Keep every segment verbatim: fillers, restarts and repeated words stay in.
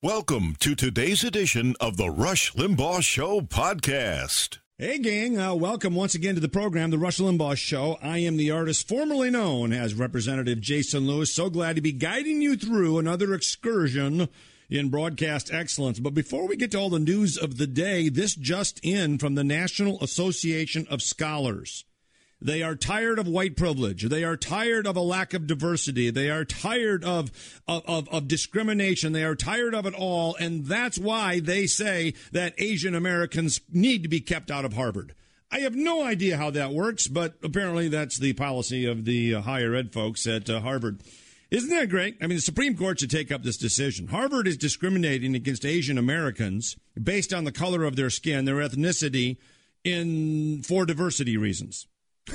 Welcome to today's edition of the Rush Limbaugh Show podcast. Hey, gang. Uh, welcome once again to the program, the Rush Limbaugh Show. I am the artist formerly known as Representative Jason Lewis. So glad to be guiding you through another excursion in broadcast excellence. But before we get to all the news of the day, this just in from the National Association of Scholars. They are tired of white privilege. They are tired of a lack of diversity. They are tired of, of, of, of discrimination. They are tired of it all. And that's why they say that Asian Americans need to be kept out of Harvard. I have no idea how that works, but apparently that's the policy of the uh, higher ed folks at uh, Harvard. Isn't that great? I mean, the Supreme Court should take up this decision. Harvard is discriminating against Asian Americans based on the color of their skin, their ethnicity, in for diversity reasons.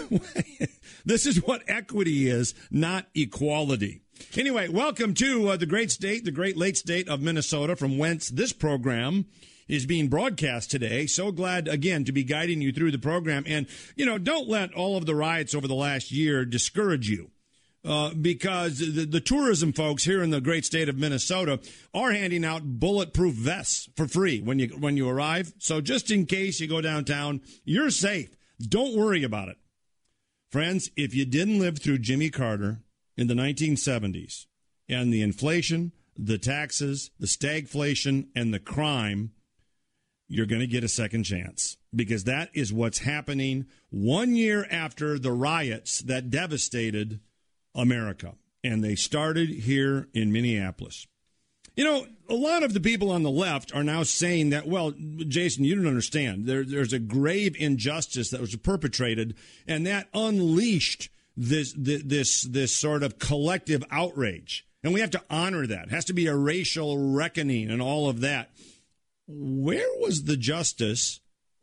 This is what equity is, not equality. Anyway, welcome to uh, the great state, the great lake state of Minnesota, from whence this program is being broadcast today. So glad, again, to be guiding you through the program. And, you know, don't let all of the riots over the last year discourage you. Uh, because the, the tourism folks here in the great state of Minnesota are handing out bulletproof vests for free when you when you arrive. So just in case you go downtown, you're safe. Don't worry about it. Friends, if you didn't live through Jimmy Carter in the nineteen seventies and the inflation, the taxes, the stagflation, and the crime, you're going to get a second chance, because that is what's happening one year after the riots that devastated America. And they started here in Minneapolis. You know, a lot of the people on the left are now saying that, well, Jason, you don't understand. There, there's a grave injustice that was perpetrated, and that unleashed this, this, this, this sort of collective outrage. And we have to honor that. It has to be a racial reckoning and all of that. Where was the justice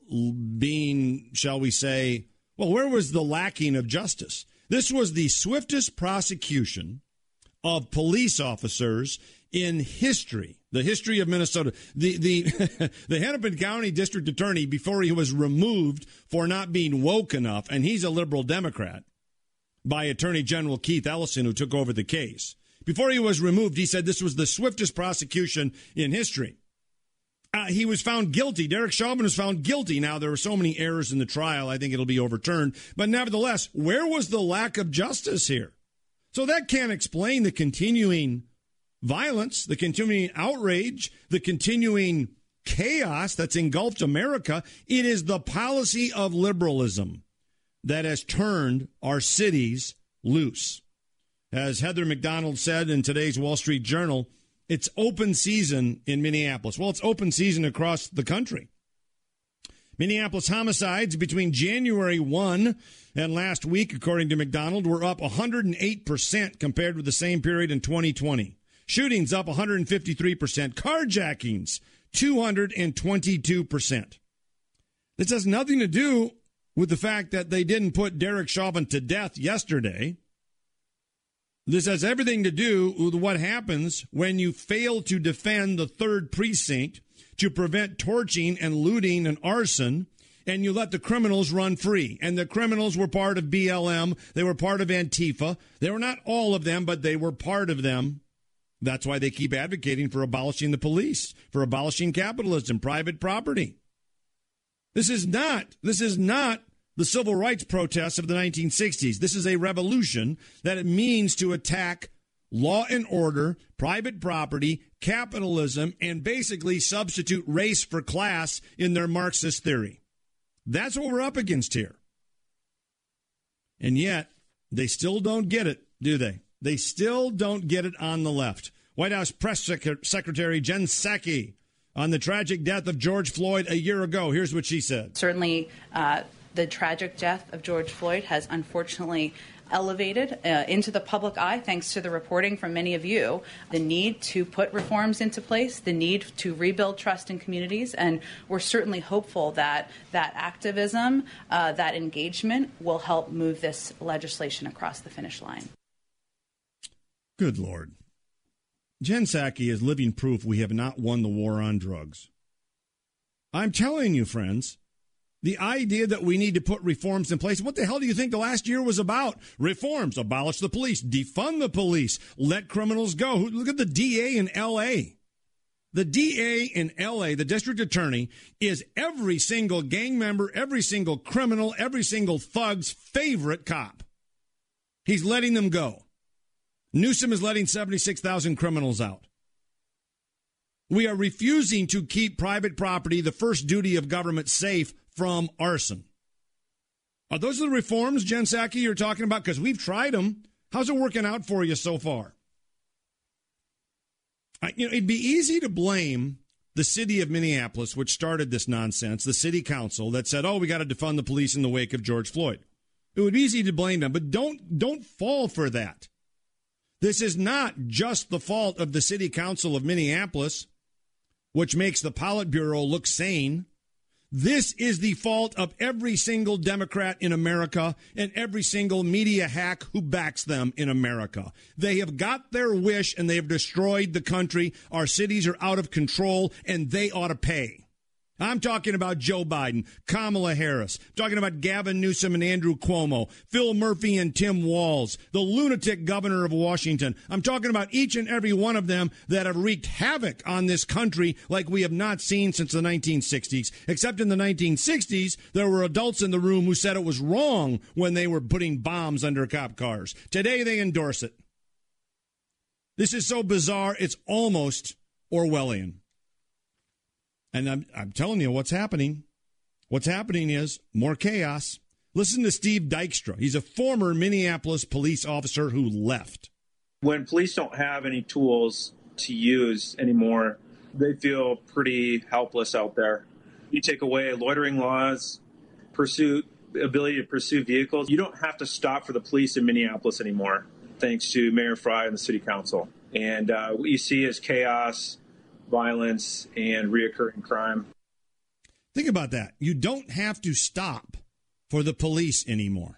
being, shall we say, well, where was the lacking of justice? This was the swiftest prosecution of police officers in history, the history of Minnesota. The the the Hennepin County District Attorney, before he was removed for not being woke enough, and he's a liberal Democrat, by Attorney General Keith Ellison, who took over the case. Before he was removed, he said this was the swiftest prosecution in history. Uh, he was found guilty. Derek Chauvin was found guilty. Now, there were so many errors in the trial, I think it'll be overturned. But nevertheless, where was the lack of justice here? So that can't explain the continuing violence, the continuing outrage, the continuing chaos that's engulfed America. It is the policy of liberalism that has turned our cities loose. As Heather McDonald said in today's Wall Street Journal, it's open season in Minneapolis. Well, it's open season across the country. Minneapolis homicides between January first and last week, according to McDonald, were up one hundred eight percent compared with the same period in twenty twenty. Shootings up one hundred fifty-three percent. Carjackings, two hundred twenty-two percent. This has nothing to do with the fact that they didn't put Derek Chauvin to death yesterday. This has everything to do with what happens when you fail to defend the third precinct to prevent torching and looting and arson, and you let the criminals run free. And the criminals were part of B L M. They were part of Antifa. They were not all of them, but they were part of them. That's why they keep advocating for abolishing the police, for abolishing capitalism, private property. This is not, this is not the civil rights protests of the nineteen sixties. This is a revolution that it means to attack law and order, private property, capitalism, and basically substitute race for class in their Marxist theory. That's what we're up against here. And yet, they still don't get it, do they? They still don't get it on the left. White House Press Sec- Secretary Jen Psaki on the tragic death of George Floyd a year ago. Here's what she said. Certainly, uh, the tragic death of George Floyd has unfortunately elevated uh, into the public eye, thanks to the reporting from many of you, the need to put reforms into place, the need to rebuild trust in communities. And we're certainly hopeful that that activism, uh, that engagement will help move this legislation across the finish line. Good Lord. Jen Psaki is living proof we have not won the war on drugs. I'm telling you, friends, the idea that we need to put reforms in place, what the hell do you think the last year was about? Reforms, abolish the police, defund the police, let criminals go. Look at the D A in L A. The D A in L A, the district attorney, is every single gang member, every single criminal, every single thug's favorite cop. He's letting them go. Newsom is letting seventy-six thousand criminals out. We are refusing to keep private property, the first duty of government, safe from arson. Are those the reforms, Jen Psaki, you're talking about? Because we've tried them. How's it working out for you so far? I, you know, it'd be easy to blame the city of Minneapolis, which started this nonsense, the city council that said, oh, we got to defund the police in the wake of George Floyd. It would be easy to blame them, but don't don't fall for that. This is not just the fault of the city council of Minneapolis, which makes the Politburo look sane. This is the fault of every single Democrat in America and every single media hack who backs them in America. They have got their wish and they have destroyed the country. Our cities are out of control and they ought to pay. I'm talking about Joe Biden, Kamala Harris, I'm talking about Gavin Newsom and Andrew Cuomo, Phil Murphy and Tim Walz, the lunatic governor of Washington. I'm talking about each and every one of them that have wreaked havoc on this country like we have not seen since the nineteen sixties. Except in the nineteen sixties, there were adults in the room who said it was wrong when they were putting bombs under cop cars. Today, they endorse it. This is so bizarre, it's almost Orwellian. And I'm, I'm telling you what's happening. What's happening is more chaos. Listen to Steve Dykstra. He's a former Minneapolis police officer who left. When police don't have any tools to use anymore, they feel pretty helpless out there. You take away loitering laws, pursuit, ability to pursue vehicles. You don't have to stop for the police in Minneapolis anymore, thanks to Mayor Frey and the city council. And uh, what you see is chaos, violence, and reoccurring crime. Think about that. You don't have to stop for the police anymore.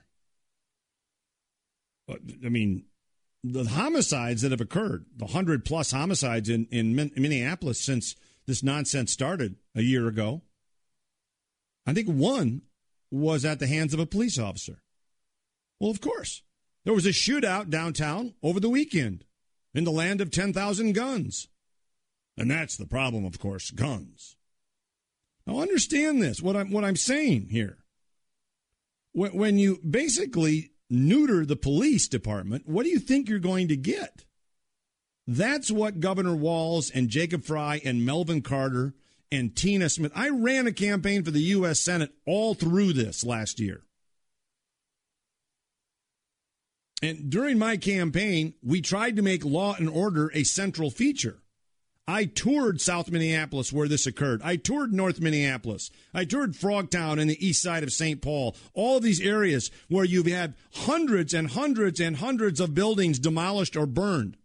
I mean, the homicides that have occurred, the hundred plus homicides in, in Minneapolis since this nonsense started a year ago, I think one was at the hands of a police officer. Well, of course. There was a shootout downtown over the weekend in the land of ten thousand guns. And that's the problem, of course, guns. Now, understand this, what I'm, what I'm saying here. When, when you basically neuter the police department, what do you think you're going to get? That's what Governor Walz and Jacob Frey and Melvin Carter and Tina Smith. I ran a campaign for the U S Senate all through this last year. And during my campaign, we tried to make law and order a central feature. I toured South Minneapolis where this occurred. I toured North Minneapolis. I toured Frogtown and the east side of Saint Paul. All of these areas where you've had hundreds and hundreds and hundreds of buildings demolished or burned.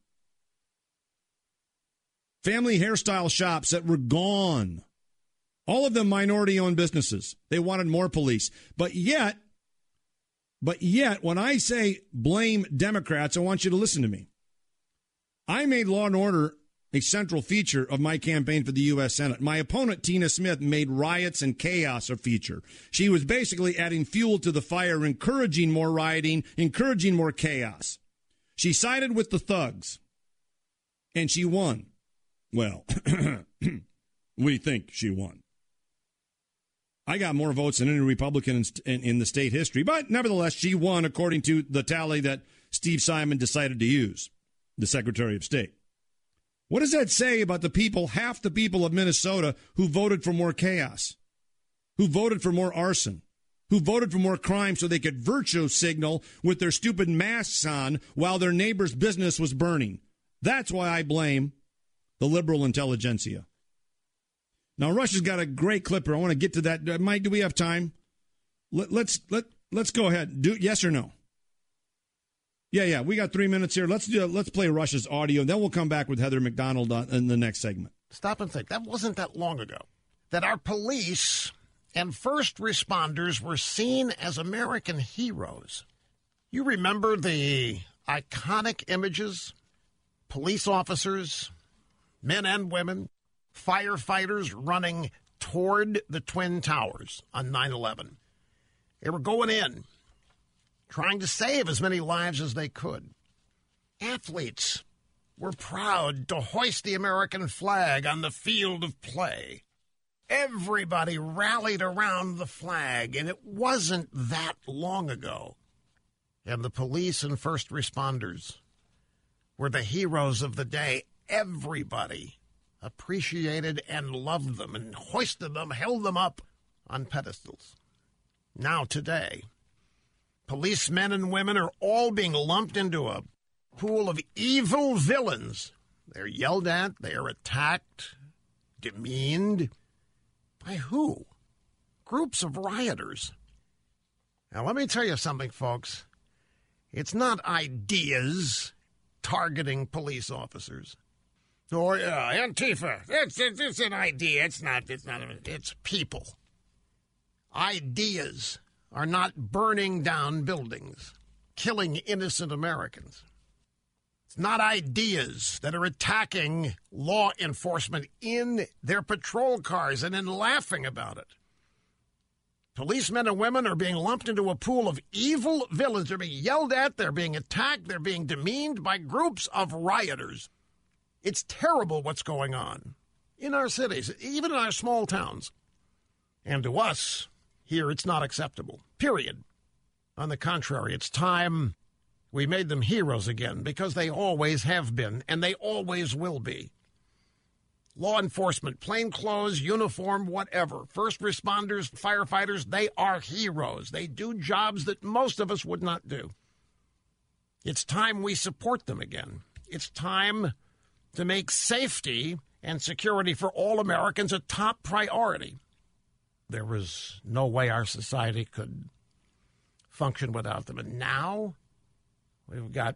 Family hairstyle shops that were gone. All of them minority-owned businesses. They wanted more police. But yet, but yet, when I say blame Democrats, I want you to listen to me. I made law and order a central feature of my campaign for the U S Senate. My opponent, Tina Smith, made riots and chaos a feature. She was basically adding fuel to the fire, encouraging more rioting, encouraging more chaos. She sided with the thugs, and she won. Well, we think she won. I got more votes than any Republican in, in, in the state history, but nevertheless, she won according to the tally that Steve Simon decided to use, the Secretary of State. What does that say about the people, half the people of Minnesota, who voted for more chaos, who voted for more arson, who voted for more crime so they could virtue signal with their stupid masks on while their neighbor's business was burning? That's why I blame the liberal intelligentsia. Now, Rush has got a great clipper. I want to get to that. Mike, do we have time? Let, let's let let's go ahead. Do yes or no? Yeah, yeah, we got three minutes here. Let's do. Let's play Rush's audio, and then we'll come back with Heather McDonald on, in the next segment. Stop and think. That wasn't that long ago that our police and first responders were seen as American heroes. You remember the iconic images? Police officers, men and women, firefighters running toward the Twin Towers on nine eleven. They were going in, trying to save as many lives as they could. Athletes were proud to hoist the American flag on the field of play. Everybody rallied around the flag, and it wasn't that long ago. And the police and first responders were the heroes of the day. Everybody appreciated and loved them and hoisted them, held them up on pedestals. Now today, policemen and women are all being lumped into a pool of evil villains. They're yelled at, they are attacked, demeaned. By who? Groups of rioters. Now, let me tell you something, folks. It's not ideas targeting police officers. Or uh, Antifa. It's, it's, it's an idea. It's not. It's not. It's people. Ideas are not burning down buildings, killing innocent Americans. It's not ideas that are attacking law enforcement in their patrol cars and then laughing about it. Policemen and women are being lumped into a pool of evil villains. They're being yelled at. They're being attacked. They're being demeaned by groups of rioters. It's terrible what's going on in our cities, even in our small towns. And to us, here, it's not acceptable, period. On the contrary, it's time we made them heroes again, because they always have been, and they always will be. Law enforcement, plainclothes, uniform, whatever. First responders, firefighters, they are heroes. They do jobs that most of us would not do. It's time we support them again. It's time to make safety and security for all Americans a top priority. There was no way our society could function without them. And now we've got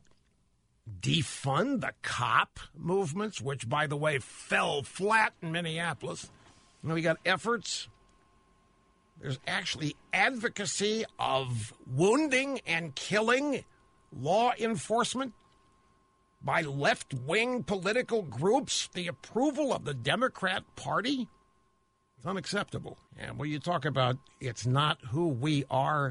defund the cop movements, which, by the way, fell flat in Minneapolis. And we got efforts. There's actually advocacy of wounding and killing law enforcement by left-wing political groups, the approval of the Democrat Party. It's unacceptable. And when you talk about it's not who we are,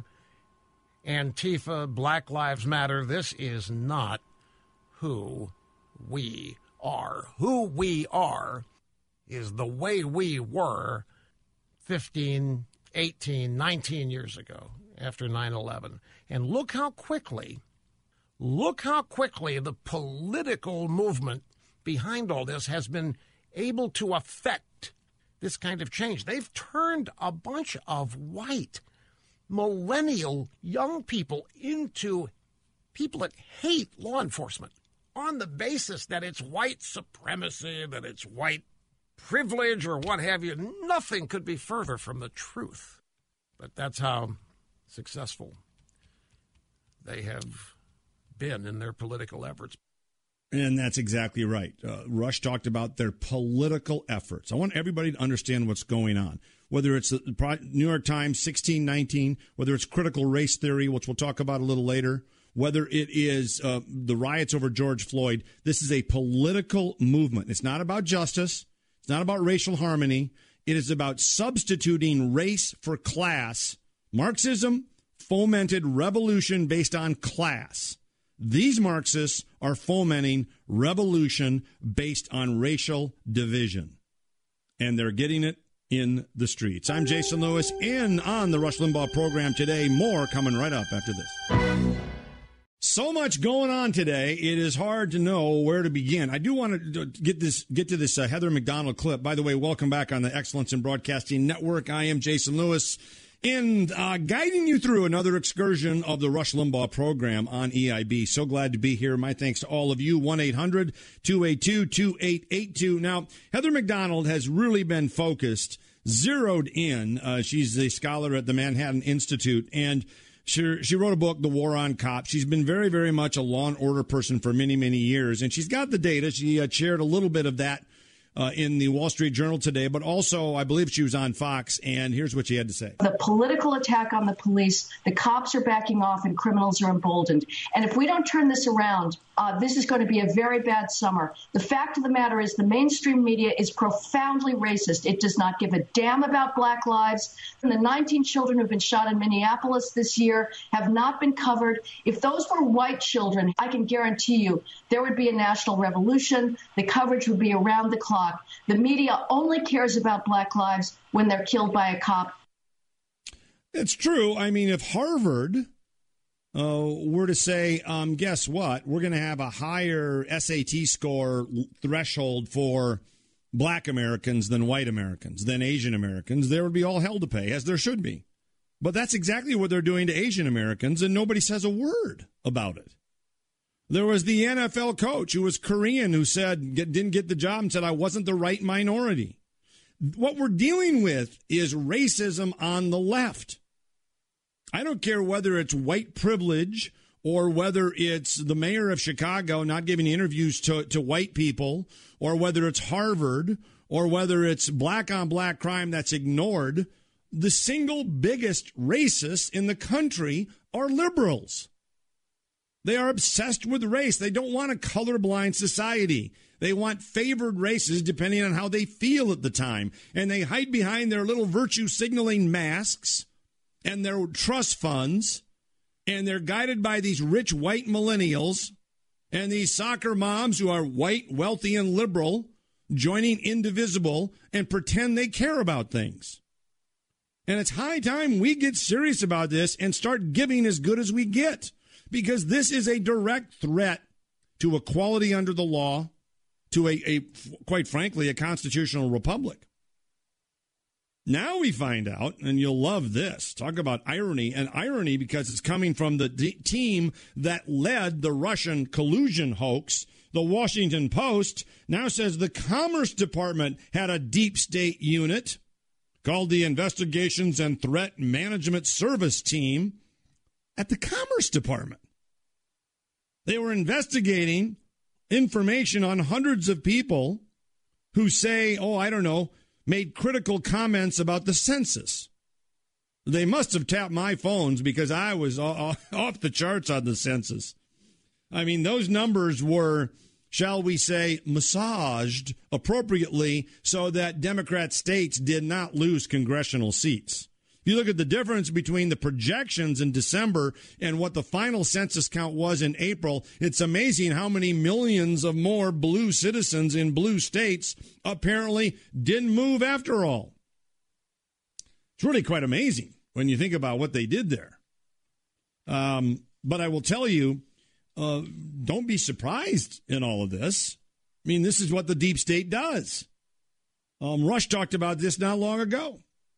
Antifa, Black Lives Matter, this is not who we are. Who we are is the way we were fifteen, eighteen, nineteen years ago after nine eleven. And look how quickly, look how quickly the political movement behind all this has been able to affect this kind of change. They've turned a bunch of white, millennial young people into people that hate law enforcement on the basis that it's white supremacy, that it's white privilege, or what have you. Nothing could be further from the truth. But that's how successful they have been in their political efforts. And that's exactly right. Uh, Rush talked about their political efforts. I want everybody to understand what's going on, whether it's the New York Times sixteen nineteen, whether it's critical race theory, which we'll talk about a little later, whether it is uh, the riots over George Floyd. This is a political movement. It's not about justice. It's not about racial harmony. It is about substituting race for class. Marxism fomented revolution based on class. These Marxists are fomenting revolution based on racial division. And they're getting it in the streets. I'm Jason Lewis, in on the Rush Limbaugh program today. More coming right up after this. So much going on today, it is hard to know where to begin. I do want to get this get to this uh, Heather McDonald clip. By the way, welcome back on the Excellence in Broadcasting Network. I am Jason Lewis, and uh, guiding you through another excursion of the Rush Limbaugh program on E I B. So glad to be here. My thanks to all of you. one eight hundred two eight two two eight eight two. Now, Heather McDonald has really been focused, zeroed in. Uh, she's a scholar at the Manhattan Institute, and She, she wrote a book, The War on Cops. She's been very, very much a law and order person for many, many years, and she's got the data. She uh, shared a little bit of that uh, in the Wall Street Journal today, but also I believe she was on Fox, and here's what she had to say. The political attack on the police, the cops are backing off and criminals are emboldened. And if we don't turn this around, Uh, this is going to be a very bad summer. The fact of the matter is the mainstream media is profoundly racist. It does not give a damn about black lives. And the nineteen children who've been shot in Minneapolis this year have not been covered. If those were white children, I can guarantee you there would be a national revolution. The coverage would be around the clock. The media only cares about black lives when they're killed by a cop. It's true. I mean, if Harvard uh, were to say, um, guess what, we're going to have a higher S A T score threshold for black Americans than white Americans, than Asian Americans, there would be all hell to pay, as there should be. But that's exactly what they're doing to Asian Americans, and nobody says a word about it. There was the N F L coach who was Korean who said, get, didn't get the job and said, I wasn't the right minority. What we're dealing with is racism on the left. I don't care whether it's white privilege or whether it's the mayor of Chicago not giving interviews to, to white people, or whether it's Harvard, or whether it's black on black crime that's ignored. The single biggest racists in the country are liberals. They are obsessed with race. They don't want a colorblind society. They want favored races depending on how they feel at the time. And they hide behind their little virtue signaling masks and their trust funds. And they're guided by these rich white millennials and these soccer moms who are white, wealthy, and liberal, joining Indivisible and pretend they care about things. And it's high time we get serious about this and start giving as good as we get, because this is a direct threat to equality under the law, to a, a quite frankly, a constitutional republic. Now we find out, and you'll love this, talk about irony, and irony because it's coming from the d- team that led the Russian collusion hoax. The Washington Post now says the Commerce Department had a deep state unit called the Investigations and Threat Management Service Team at the Commerce Department. They were investigating information on hundreds of people who say, oh, I don't know, made critical comments about the census. They must have tapped my phones because I was off the charts on the census. I mean, those numbers were, shall we say, massaged appropriately so that Democrat states did not lose congressional seats. You look at the difference between the projections in December and what the final census count was in April. It's amazing how many millions of more blue citizens in blue states apparently didn't move after all. It's really quite amazing when you think about what they did there. Um, but I will tell you, uh, don't be surprised in all of this. I mean, this is what the deep state does. Um, Rush talked about this not long ago.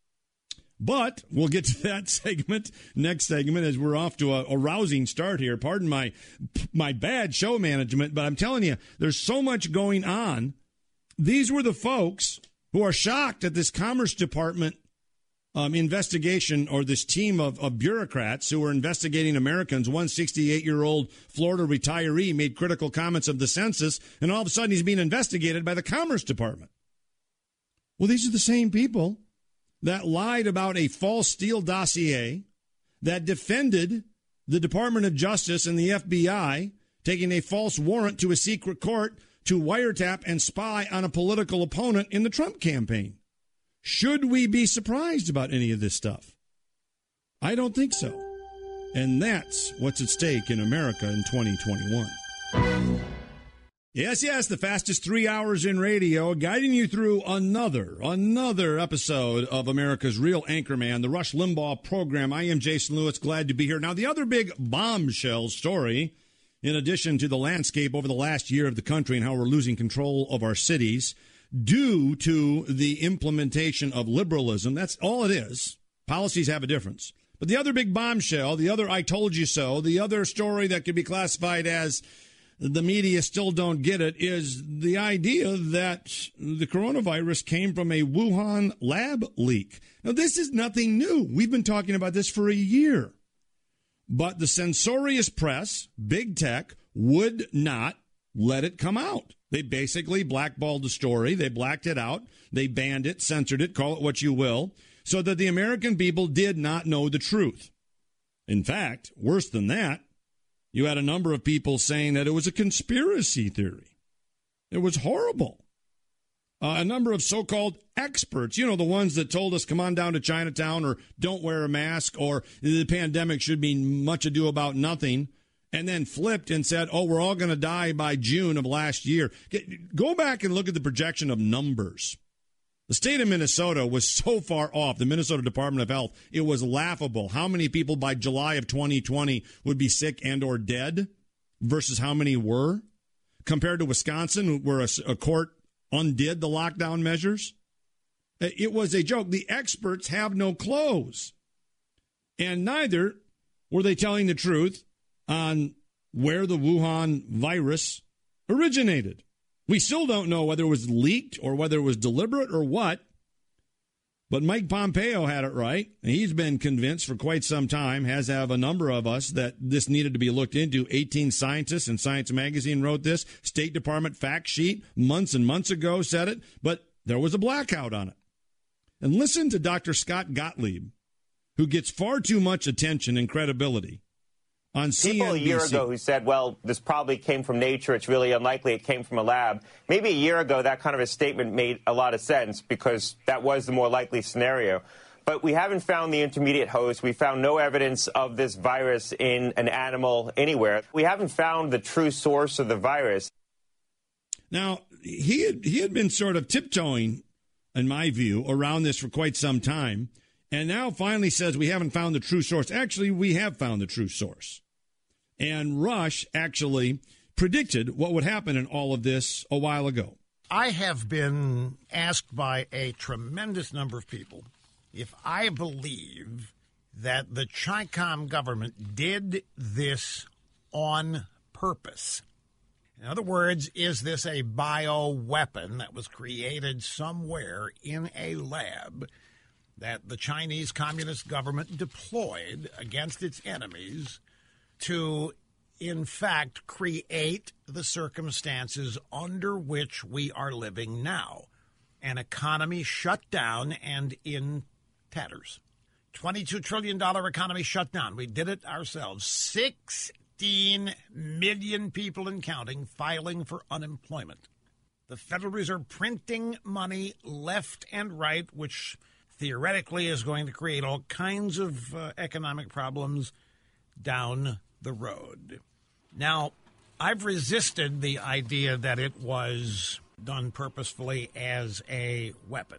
But we'll get to that segment, next segment, as we're off to a, a rousing start here. Pardon my my bad show management, but I'm telling you, there's so much going on. These were the folks who are shocked at this Commerce Department um, investigation, or this team of, of bureaucrats who were investigating Americans. One sixty-eight-year-old Florida retiree made critical comments of the census, and all of a sudden he's being investigated by the Commerce Department. Well, these are the same people that lied about a false Steele dossier, that defended the Department of Justice and the F B I taking a false warrant to a secret court to wiretap and spy on a political opponent in the Trump campaign. Should we be surprised about any of this stuff? I don't think so. And that's what's at stake in America in twenty twenty-one. Yes, yes, the fastest three hours in radio, guiding you through another, another episode of America's Real Anchorman, the Rush Limbaugh program. I am Jason Lewis, glad to be here. Now, the other big bombshell story, in addition to the landscape over the last year of the country and how we're losing control of our cities due to the implementation of liberalism, that's all it is. Policies have a difference. But the other big bombshell, the other I told you so, the other story that could be classified as the media still don't get it, is the idea that the coronavirus came from a Wuhan lab leak. Now, this is nothing new. We've been talking about this for a year. But the censorious press, big tech, would not let it come out. They basically blackballed the story. They blacked it out. They banned it, censored it, call it what you will, so that the American people did not know the truth. In fact, worse than that, You had a number of people saying that it was a conspiracy theory. It was horrible. Uh, a number of so-called experts, you know, the ones that told us, come on down to Chinatown, or don't wear a mask, or the pandemic should be much ado about nothing, and then flipped and said, oh, we're all going to die by June of last year. Go back and look at the projection of numbers. The state of Minnesota was so far off, the Minnesota Department of Health, it was laughable how many people by July of twenty twenty would be sick and or dead versus how many were, compared to Wisconsin, where a, a court undid the lockdown measures. It was a joke. The experts have no clothes. And neither were they telling the truth on where the Wuhan virus originated. We still don't know whether it was leaked or whether it was deliberate or what. But Mike Pompeo had it right. He's been convinced for quite some time, as have a number of us, that this needed to be looked into. eighteen scientists in Science Magazine wrote this. State Department fact sheet months and months ago said it, but there was a blackout on it. And listen to Doctor Scott Gottlieb, who gets far too much attention and credibility on C N B C. People a year ago who said, well, this probably came from nature. It's really unlikely it came from a lab. Maybe a year ago, that kind of a statement made a lot of sense because that was the more likely scenario. But we haven't found the intermediate host. We found no evidence of this virus in an animal anywhere. We haven't found the true source of the virus. Now, he had, he had been sort of tiptoeing, in my view, around this for quite some time, and now finally says we haven't found the true source. Actually, we have found the true source. And Rush actually predicted what would happen in all of this a while ago. I have been asked by a tremendous number of people if I believe that the Chi-Com government did this on purpose. In other words, is this a bioweapon that was created somewhere in a lab that the Chinese Communist government deployed against its enemies to, in fact, create the circumstances under which we are living now? An economy shut down and in tatters. twenty-two trillion dollars economy shut down. We did it ourselves. sixteen million people and counting filing for unemployment. The Federal Reserve printing money left and right, which theoretically is going to create all kinds of uh, economic problems down the road. Now, I've resisted the idea that it was done purposefully as a weapon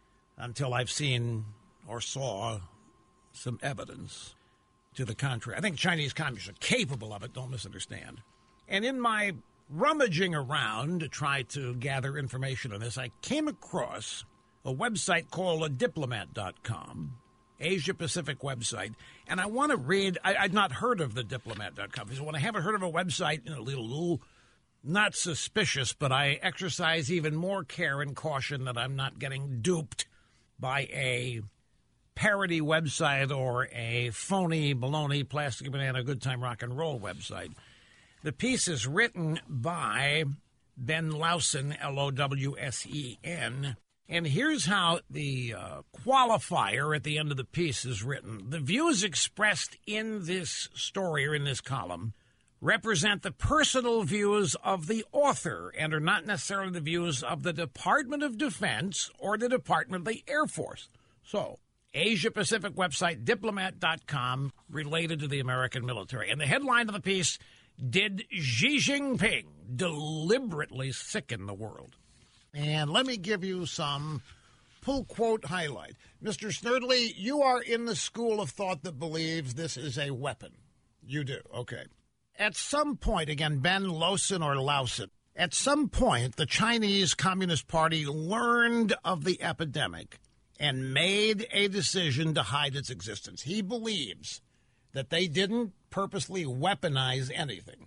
until I've seen or saw some evidence to the contrary. I think Chinese communists are capable of it, don't misunderstand. And in my rummaging around to try to gather information on this, I came across a website called diplomat dot com, Asia-Pacific website, and I want to read, I, I'd not heard of the diplomat dot com. So when I haven't heard of a website, you know, a little, little, not suspicious, but I exercise even more care and caution that I'm not getting duped by a parody website or a phony, baloney, plastic banana, good time rock and roll website. The piece is written by Ben Lowsen, L O W S E N, and here's how the uh, qualifier at the end of the piece is written. The views expressed in this story or in this column represent the personal views of the author and are not necessarily the views of the Department of Defense or the Department of the Air Force. So, Asia-Pacific website, diplomat dot com, related to the American military. And the headline of the piece, did Xi Jinping deliberately sicken the world? And let me give you some pull quote highlight. Mister Snerdley, you are in the school of thought that believes this is a weapon. You do, okay. At some point, again, Ben Lowsen or Lowsen, at some point, the Chinese Communist Party learned of the epidemic and made a decision to hide its existence. He believes that they didn't purposely weaponize anything.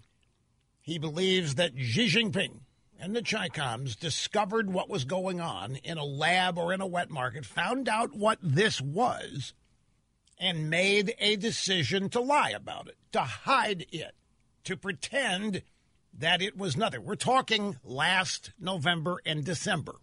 He believes that Xi Jinping and the Chi-Coms discovered what was going on in a lab or in a wet market, found out what this was, and made a decision to lie about it, to hide it, to pretend that it was nothing. We're talking last November and December.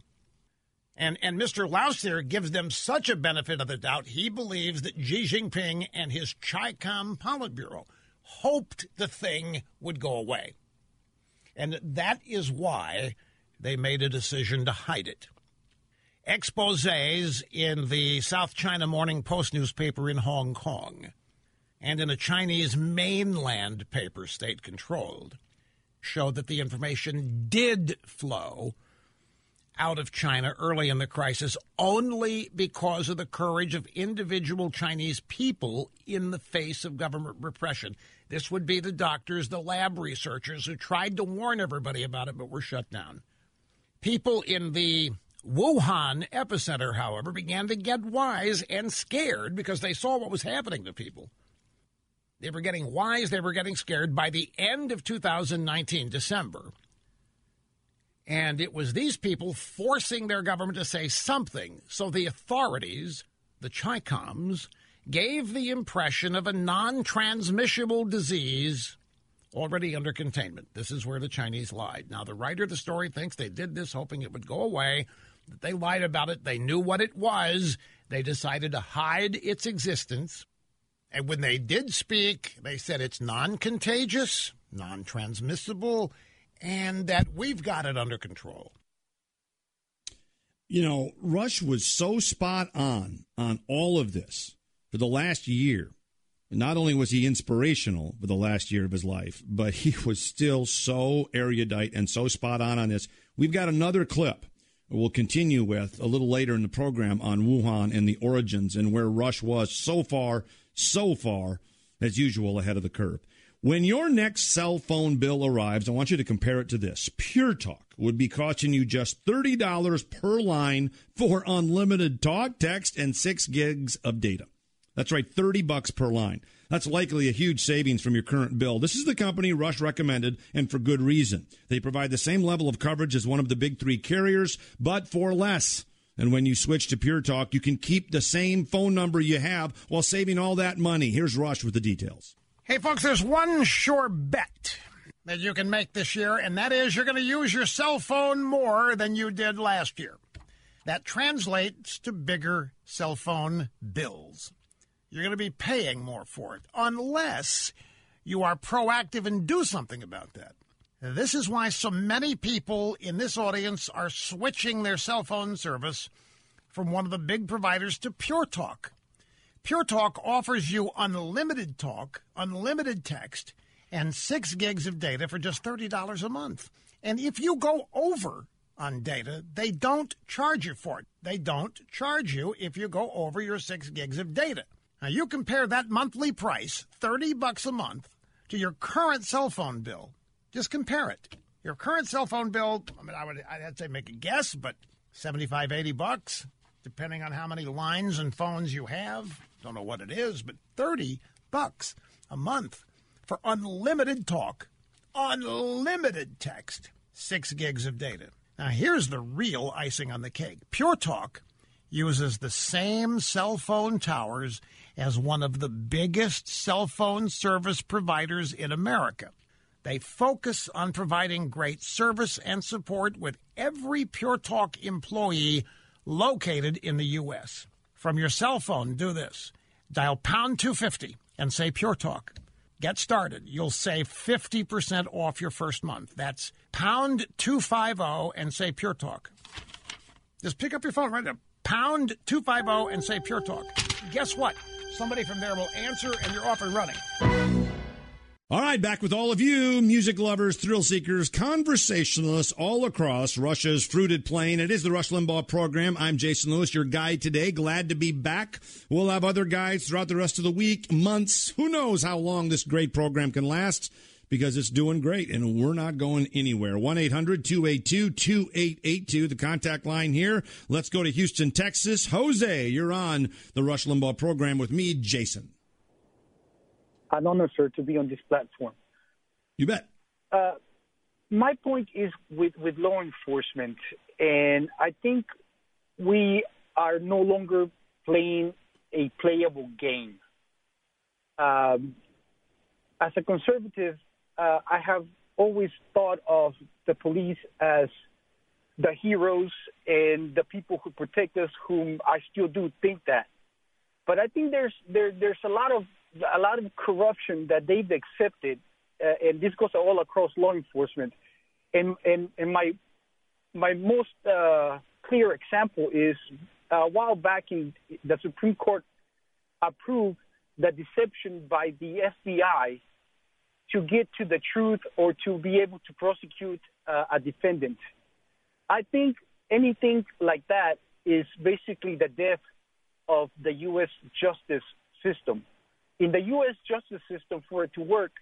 And and Mister Lausier gives them such a benefit of the doubt, he believes that Xi Jinping and his Chi-Com Politburo hoped the thing would go away. And that is why they made a decision to hide it. Exposés in the South China Morning Post newspaper in Hong Kong and in a Chinese mainland paper, state-controlled, showed that the information did flow out of China early in the crisis only because of the courage of individual Chinese people in the face of government repression. This would be the doctors, the lab researchers who tried to warn everybody about it but were shut down. People in the Wuhan epicenter, however, began to get wise and scared because they saw what was happening to people. They were getting wise, they were getting scared. By the end of two thousand nineteen, December, and it was these people forcing their government to say something. So the authorities, the Chi-Coms, gave the impression of a non-transmissible disease already under containment. This is where the Chinese lied. Now, the writer of the story thinks they did this hoping it would go away, that they lied about it. They knew what it was. They decided to hide its existence. And when they did speak, they said it's non-contagious, non-transmissible, and that we've got it under control. You know, Rush was so spot on on all of this for the last year. Not only was he inspirational for the last year of his life, but he was still so erudite and so spot on on this. We've got another clip we'll continue with a little later in the program on Wuhan and the origins and where Rush was so far, so far, as usual, ahead of the curve. When your next cell phone bill arrives, I want you to compare it to this. Pure Talk would be costing you just thirty dollars per line for unlimited talk, text, and six gigs of data. That's right, thirty bucks per line. That's likely a huge savings from your current bill. This is the company Rush recommended, and for good reason. They provide the same level of coverage as one of the big three carriers, but for less. And when you switch to Pure Talk, you can keep the same phone number you have while saving all that money. Here's Rush with the details. Hey, folks, there's one sure bet that you can make this year, and that is you're going to use your cell phone more than you did last year. That translates to bigger cell phone bills. You're going to be paying more for it, unless you are proactive and do something about that. This is why so many people in this audience are switching their cell phone service from one of the big providers to Pure Talk. Pure Talk offers you unlimited talk, unlimited text, and six gigs of data for just thirty dollars a month. And if you go over on data, they don't charge you for it. They don't charge you if you go over your six gigs of data. Now, you compare that monthly price, thirty bucks a month, to your current cell phone bill. Just compare it. Your current cell phone bill, I mean, I would, I'd say make a guess, but seventy-five, eighty bucks, depending on how many lines and phones you have. Don't know what it is, but thirty bucks a month for unlimited talk, unlimited text, six gigs of data. Now, here's the real icing on the cake. Pure Talk uses the same cell phone towers as one of the biggest cell phone service providers in America. They focus on providing great service and support with every Pure Talk employee located in the U S From your cell phone, do this. Dial pound two fifty and say Pure Talk. Get started. You'll save fifty percent off your first month. That's pound two fifty and say Pure Talk. Just pick up your phone right now. Pound two fifty and say Pure Talk. Guess what? Somebody from there will answer and you're off and running. All right, back with all of you, music lovers, thrill seekers, conversationalists all across Russia's fruited plain. It is the Rush Limbaugh program. I'm Jason Lewis, your guide today. Glad to be back. We'll have other guides throughout the rest of the week, months. Who knows how long this great program can last, because it's doing great, and we're not going anywhere. one eight hundred two eight two two eight eight two, the contact line here. Let's go to Houston, Texas. Jose, you're on the Rush Limbaugh program with me, Jason. An honor, sir, to be on this platform. You bet. Uh, my point is with, with law enforcement, and I think we are no longer playing a playable game. Um, as a conservative, uh, I have always thought of the police as the heroes and the people who protect us, whom I still do think that. But I think there's there, there's a lot of a lot of corruption that they've accepted, uh, and this goes all across law enforcement. And and, and my my most uh, clear example is uh, a while back in the Supreme Court approved the deception by the F B I to get to the truth or to be able to prosecute uh, a defendant. I think anything like that is basically the death of the U S justice system. In the U S justice system, for it to work,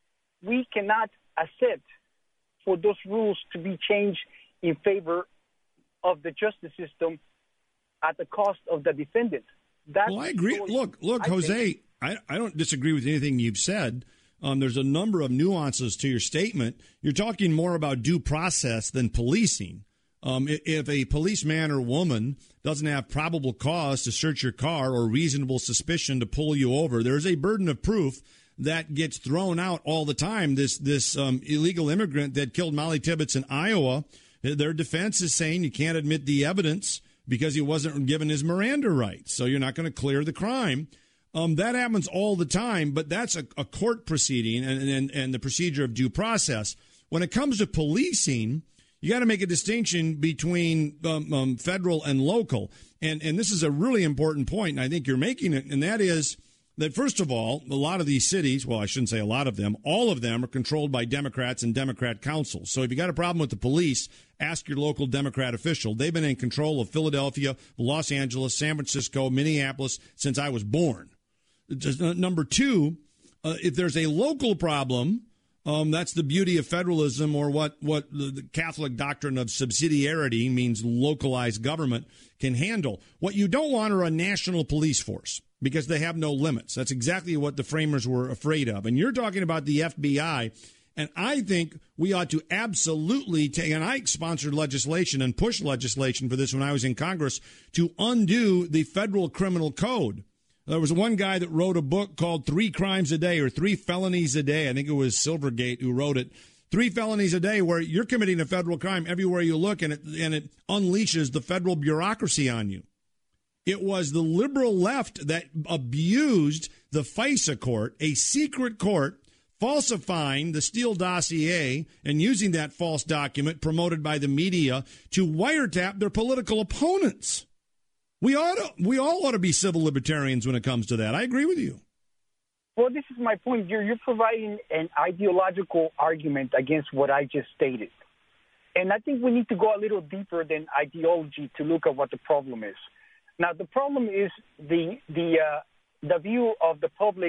we cannot accept for those rules to be changed in favor of the justice system at the cost of the defendant. That's well, I agree. Look, look, I Jose, think. I, I don't disagree with anything you've said. Um, there's a number of nuances to your statement. You're talking more about due process than policing. Um, if a policeman or woman doesn't have probable cause to search your car or reasonable suspicion to pull you over, there's a burden of proof that gets thrown out all the time. This this um, illegal immigrant that killed Molly Tibbetts in Iowa, their defense is saying you can't admit the evidence because he wasn't given his Miranda rights, so you're not going to clear the crime. Um, that happens all the time, but that's a, a court proceeding and, and, and the procedure of due process. When it comes to policing, you got to make a distinction between um, um, federal and local. And, and this is a really important point, and I think you're making it, and that is that, first of all, a lot of these cities, well, I shouldn't say a lot of them, all of them are controlled by Democrats and Democrat councils. So if you got a problem with the police, ask your local Democrat official. They've been in control of Philadelphia, Los Angeles, San Francisco, Minneapolis since I was born. Just, uh, number two, uh, if there's a local problem, um, that's the beauty of federalism, or what, what the, the Catholic doctrine of subsidiarity means, localized government can handle. What you don't want are a national police force, because they have no limits. That's exactly what the framers were afraid of. And you're talking about the F B I, and I think we ought to absolutely take, and I sponsored legislation and pushed legislation for this when I was in Congress, to undo the federal criminal code. There was one guy that wrote a book called Three Crimes a Day, or Three Felonies a Day. I think it was Silvergate who wrote it. Three felonies a day, where you're committing a federal crime everywhere you look, and it, and it unleashes the federal bureaucracy on you. It was the liberal left that abused the FISA court, a secret court, falsifying the Steele dossier and using that false document promoted by the media to wiretap their political opponents. We ought to, we all ought to be civil libertarians when it comes to that. I agree with you. Well, this is my point. You're, you're providing an ideological argument against what I just stated. And I think we need to go a little deeper than ideology to look at what the problem is. Now, the problem is the the uh, the view of the public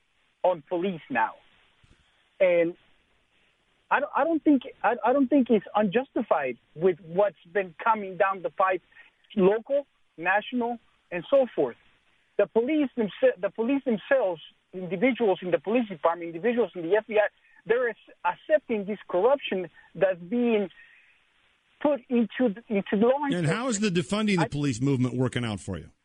on police now, and I don't I don't think I, I don't think it's unjustified with what's been coming down the pipe, local, national, and so forth. The police themselves, the police themselves, individuals in the police department, individuals in the F B I, they're accepting this corruption that's being put into into law enforcement. And how is the defunding the police movement working out for you?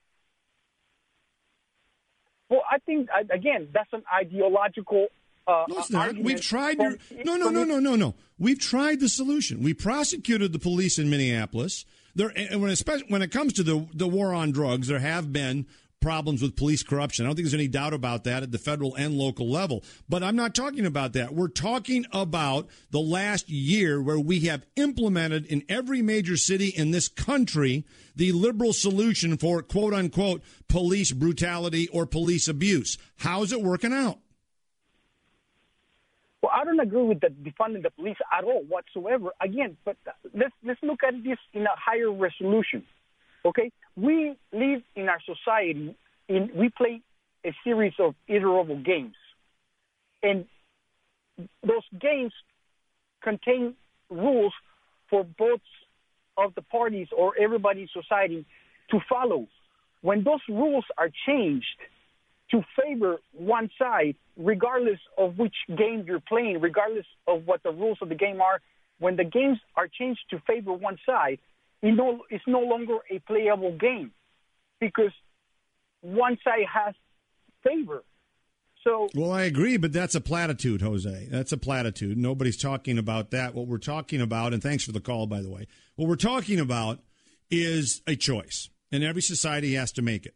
Well, I think again that's an ideological. Uh, no, it's not. We've tried. Your, no, no, no, no, no, no. We've tried the solution. We prosecuted the police in Minneapolis. There, and when especially when it comes to the the war on drugs, there have been problems with police corruption. I don't think there's any doubt about that at the federal and local level. But I'm not talking about that. We're talking about the last year, where we have implemented in every major city in this country the liberal solution for quote unquote police brutality or police abuse. How's it working out? Well, I don't agree with the defunding the police at all whatsoever. Again, but let's let's look at this in a higher resolution. Okay, we live in our society. In we play a series of iterable games, and those games contain rules for both of the parties or everybody in society to follow. When those rules are changed to favor one side, regardless of which game you're playing, regardless of what the rules of the game are, when the games are changed to favor one side, You know, it's no longer a playable game because one side has favor. So, well, I agree, but that's a platitude, Jose. That's a platitude. Nobody's talking about that. What we're talking about, and thanks for the call, by the way, what we're talking about is a choice, and every society has to make it.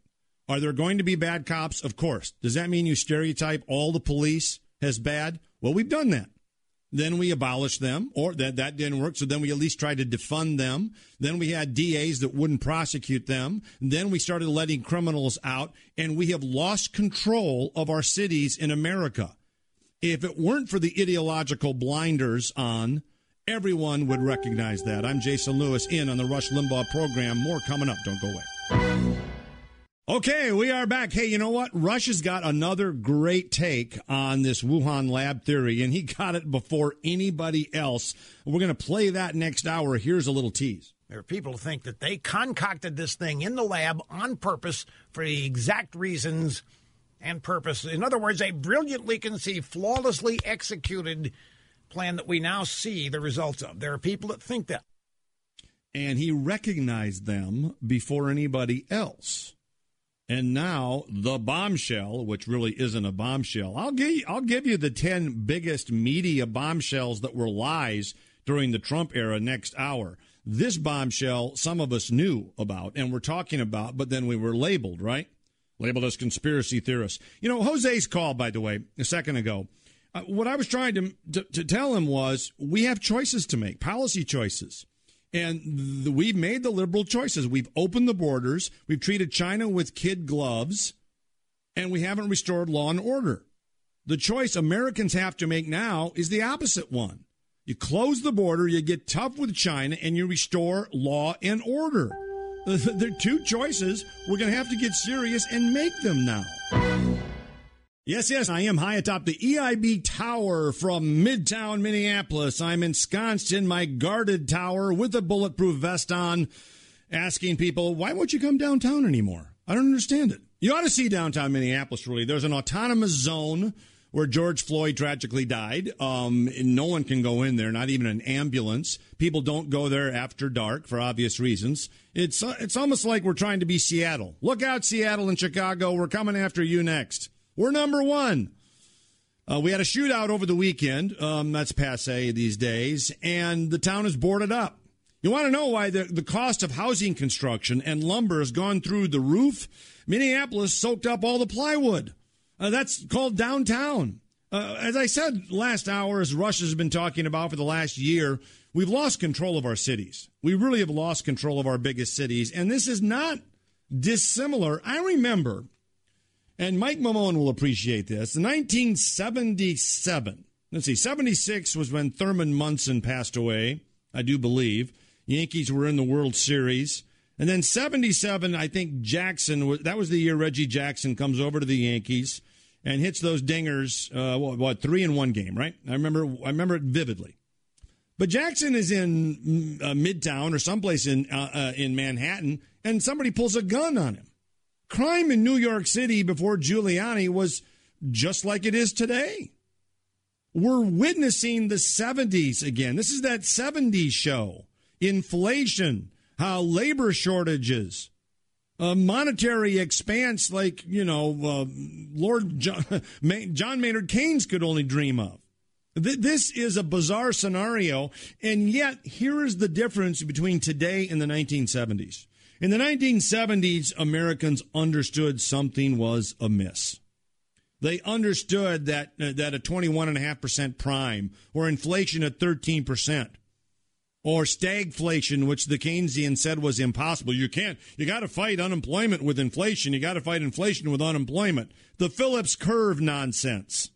Are there going to be bad cops? Of course. Does that mean you stereotype all the police as bad? Well, we've done that. Then we abolished them, or that, that didn't work, so then we at least tried to defund them. Then we had D As that wouldn't prosecute them. Then we started letting criminals out, and we have lost control of our cities in America. If it weren't for the ideological blinders on, everyone would recognize that. I'm Jason Lewis, in on the Rush Limbaugh program. More coming up. Don't go away. Okay, we are back. Hey, you know what? Rush has got another great take on this Wuhan lab theory, and he got it before anybody else. We're going to play that next hour. Here's a little tease. There are people who think that they concocted this thing in the lab on purpose for the exact reasons and purpose. In other words, a brilliantly conceived, flawlessly executed plan that we now see the results of. There are people that think that. And he recognized them before anybody else. And now the bombshell, which really isn't a bombshell. I'll give you, I'll give you the ten biggest media bombshells that were lies during the Trump era next hour. This bombshell, some of us knew about and were talking about, but then we were labeled, right? Labeled as conspiracy theorists. You know, Jose's call, by the way, a second ago. Uh, what I was trying to, to to tell him was we have choices to make, policy choices. And the, we've made the liberal choices. We've opened the borders. We've treated China with kid gloves. And we haven't restored law and order. The choice Americans have to make now is the opposite one. You close the border, you get tough with China, and you restore law and order. There are two choices. We're going to have to get serious and make them now. Yes, yes, I am high atop the E I B Tower from Midtown Minneapolis. I'm ensconced in my guarded tower with a bulletproof vest on, asking people, why won't you come downtown anymore? I don't understand it. You ought to see downtown Minneapolis, really. There's an autonomous zone where George Floyd tragically died. Um, and no one can go in there, not even an ambulance. People don't go there after dark for obvious reasons. It's, uh, it's almost like we're trying to be Seattle. Look out, Seattle and Chicago. We're coming after you next. We're number one. Uh, we had a shootout over the weekend. Um, that's passé these days. And the town is boarded up. You want to know why the, the cost of housing construction and lumber has gone through the roof? Minneapolis soaked up all the plywood. Uh, that's called downtown. Uh, as I said last hour, as Rush has been talking about for the last year, we've lost control of our cities. We really have lost control of our biggest cities. And this is not dissimilar. I remember... And Mike Mamone will appreciate this. In nineteen seventy-seven, let's see, seventy-six was when Thurman Munson passed away, I do believe. Yankees were in the World Series. And then seventy-seven, I think Jackson, that was the year Reggie Jackson comes over to the Yankees and hits those dingers, uh, what, what, three in one game, right? I remember I remember it vividly. But Jackson is in uh, Midtown or someplace in uh, uh, in Manhattan, and somebody pulls a gun on him. Crime in New York City before Giuliani was just like it is today. We're witnessing the seventies again. This is that seventies show. Inflation, how labor shortages, uh, monetary expanse like, you know, uh, Lord John, John Maynard Keynes could only dream of. This is a bizarre scenario, and yet here is the difference between today and the nineteen seventies. In the nineteen seventies, Americans understood something was amiss. They understood that uh, that a twenty-one point five percent prime, or inflation at thirteen percent, or stagflation, which the Keynesian said was impossible. You can't, you got to fight unemployment with inflation. You got to fight inflation with unemployment. The Phillips curve nonsense.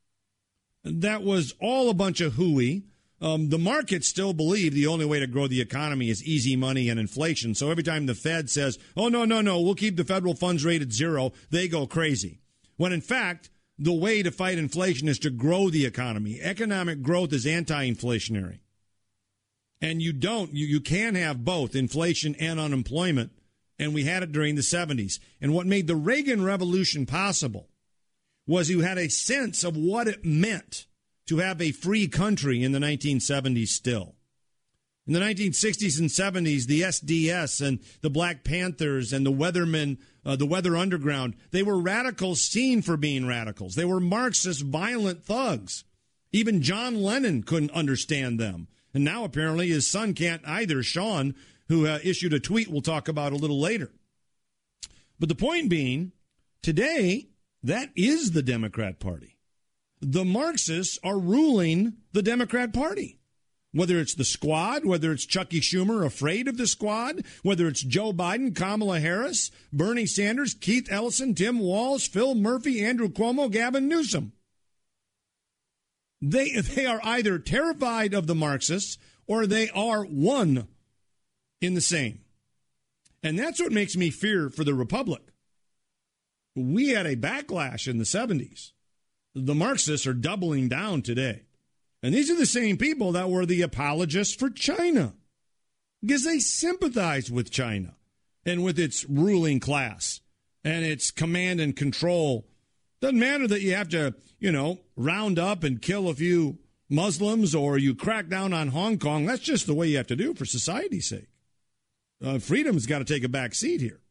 That was all a bunch of hooey. Um, the markets still believe the only way to grow the economy is easy money and inflation. So every time the Fed says, oh, no, no, no, we'll keep the federal funds rate at zero, they go crazy. When in fact, the way to fight inflation is to grow the economy. Economic growth is anti-inflationary. And you don't, you, you can have both inflation and unemployment. And we had it during the seventies. And what made the Reagan Revolution possible was you had a sense of what it meant to have a free country in the nineteen seventies still. In the nineteen sixties and seventies, the S D S and the Black Panthers and the Weathermen, uh, the Weather Underground, they were radicals seen for being radicals. They were Marxist, violent thugs. Even John Lennon couldn't understand them. And now apparently his son can't either, Sean, who uh, issued a tweet we'll talk about a little later. But the point being, today, that is the Democrat Party. The Marxists are ruling the Democrat Party. Whether it's the Squad, whether it's Chucky Schumer afraid of the Squad, whether it's Joe Biden, Kamala Harris, Bernie Sanders, Keith Ellison, Tim Walz, Phil Murphy, Andrew Cuomo, Gavin Newsom. They, they are either terrified of the Marxists or they are one in the same. And that's what makes me fear for the Republic. We had a backlash in the seventies. The Marxists are doubling down today. And these are the same people that were the apologists for China because they sympathize with China and with its ruling class and its command and control. Doesn't matter that you have to, you know, round up and kill a few Muslims or you crack down on Hong Kong. That's just the way you have to do for society's sake. Uh, freedom's got to take a back seat here.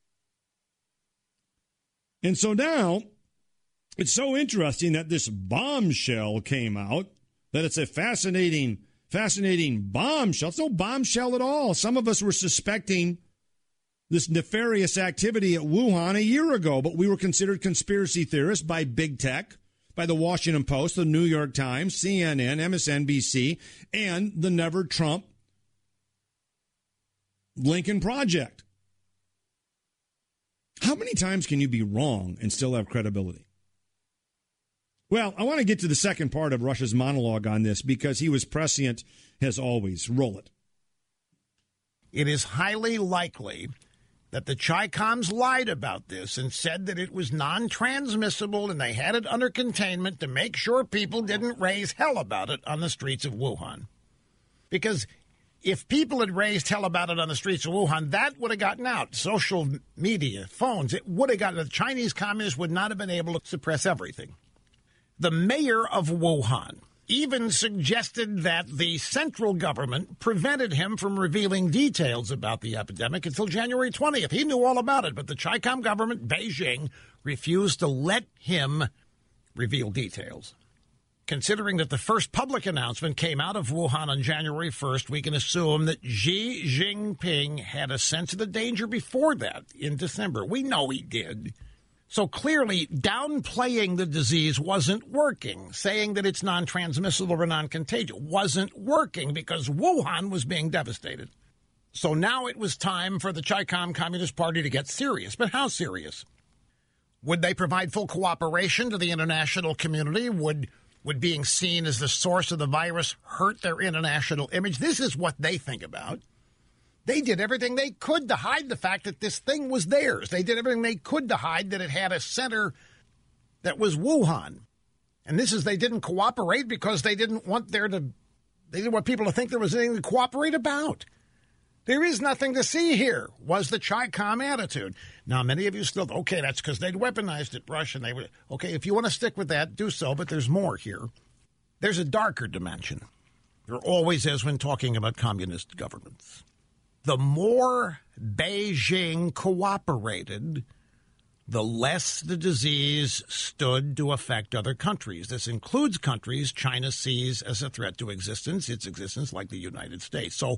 And so now it's so interesting that this bombshell came out. That it's a fascinating, fascinating bombshell. It's no bombshell at all. Some of us were suspecting this nefarious activity at Wuhan a year ago, but we were considered conspiracy theorists by big tech, by the Washington Post, the New York Times, C N N, M S N B C, and the Never Trump Lincoln Project. How many times can you be wrong and still have credibility? Well, I want to get to the second part of Rush's monologue on this because he was prescient as always. Roll it. It is highly likely that the Chi-Coms lied about this and said that it was non-transmissible and they had it under containment to make sure people didn't raise hell about it on the streets of Wuhan. Because if people had raised hell about it on the streets of Wuhan, that would have gotten out. Social media, phones, it would have gotten. The Chinese communists would not have been able to suppress everything. The mayor of Wuhan even suggested that the central government prevented him from revealing details about the epidemic until January twentieth. He knew all about it, but the Chi-Com government, Beijing, refused to let him reveal details. Considering that the first public announcement came out of Wuhan on January first, we can assume that Xi Jinping had a sense of the danger before that in December. We know he did. So clearly, downplaying the disease wasn't working. Saying that it's non-transmissible or non-contagious wasn't working because Wuhan was being devastated. So now it was time for the Chi-Com Communist Party to get serious. But how serious? Would they provide full cooperation to the international community? Would would being seen as the source of the virus hurt their international image? This is what they think about. They did everything they could to hide the fact that this thing was theirs. They did everything they could to hide that it had a center that was Wuhan. And this is they didn't cooperate because they didn't want there to, they didn't want people to think there was anything to cooperate about. There is nothing to see here, was the Chi-Com attitude. Now, many of you still, okay, that's because they'd weaponized it, Rush, and they would, okay, if you want to stick with that, do so, but there's more here. There's a darker dimension. There always is when talking about communist governments. The more Beijing cooperated, the less the disease stood to affect other countries. This includes countries China sees as a threat to existence, its existence, like the United States. So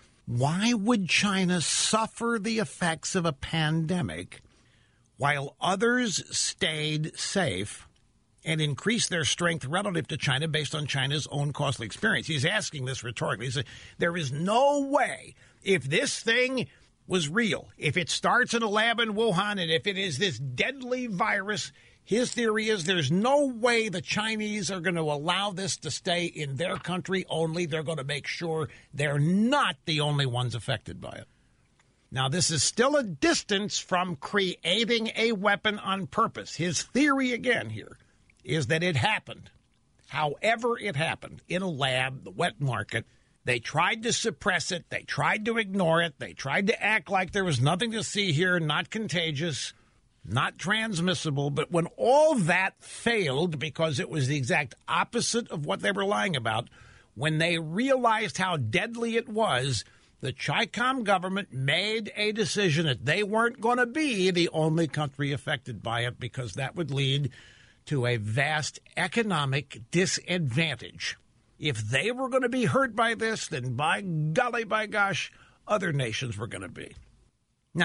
why would China suffer the effects of a pandemic while others stayed safe and increased their strength relative to China based on China's own costly experience? He's asking this rhetorically. He said, there is no way. If this thing was real, if it starts in a lab in Wuhan, and if it is this deadly virus, his theory is there's no way the Chinese are going to allow this to stay in their country only. They're going to make sure they're not the only ones affected by it. Now, this is still a distance from creating a weapon on purpose. His theory, again, here, is that it happened. However it happened, in a lab, the wet market. They tried to suppress it. They tried to ignore it. They tried to act like there was nothing to see here, not contagious, not transmissible. But when all that failed, because it was the exact opposite of what they were lying about, when they realized how deadly it was, the Chi-Com government made a decision that they weren't going to be the only country affected by it, because that would lead to a vast economic disadvantage. If they were going to be hurt by this, then by golly, by gosh, other nations were going to be. Now,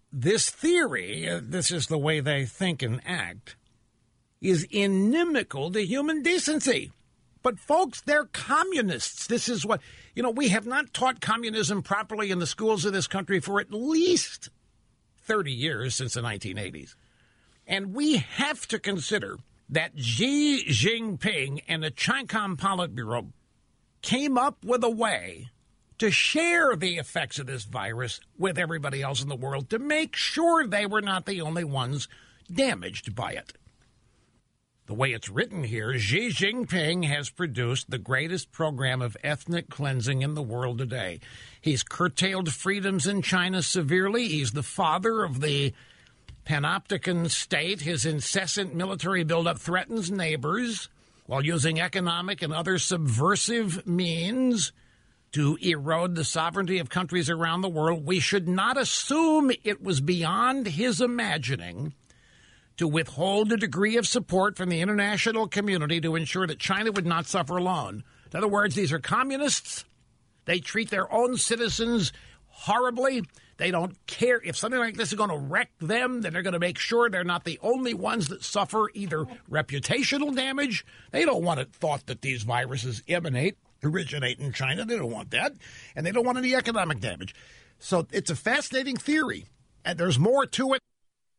this theory, uh, this is the way they think and act, is inimical to human decency. But, folks, they're communists. This is what, you know, we have not taught communism properly in the schools of this country for at least thirty years, since the nineteen eighties. And we have to consider that Xi Jinping and the Chi-Com Politburo came up with a way to share the effects of this virus with everybody else in the world to make sure they were not the only ones damaged by it. The way it's written here, Xi Jinping has produced the greatest program of ethnic cleansing in the world today. He's curtailed freedoms in China severely. He's the father of the panopticon state. His incessant military buildup threatens neighbors while using economic and other subversive means to erode the sovereignty of countries around the world. We should not assume it was beyond his imagining to withhold a degree of support from the international community to ensure that China would not suffer alone. In other words, these are communists. They treat their own citizens horribly. They don't care if something like this is going to wreck them, then they're going to make sure they're not the only ones that suffer either reputational damage. They don't want it thought that these viruses emanate, originate in China. They don't want that. And they don't want any economic damage. So it's a fascinating theory, and there's more to it.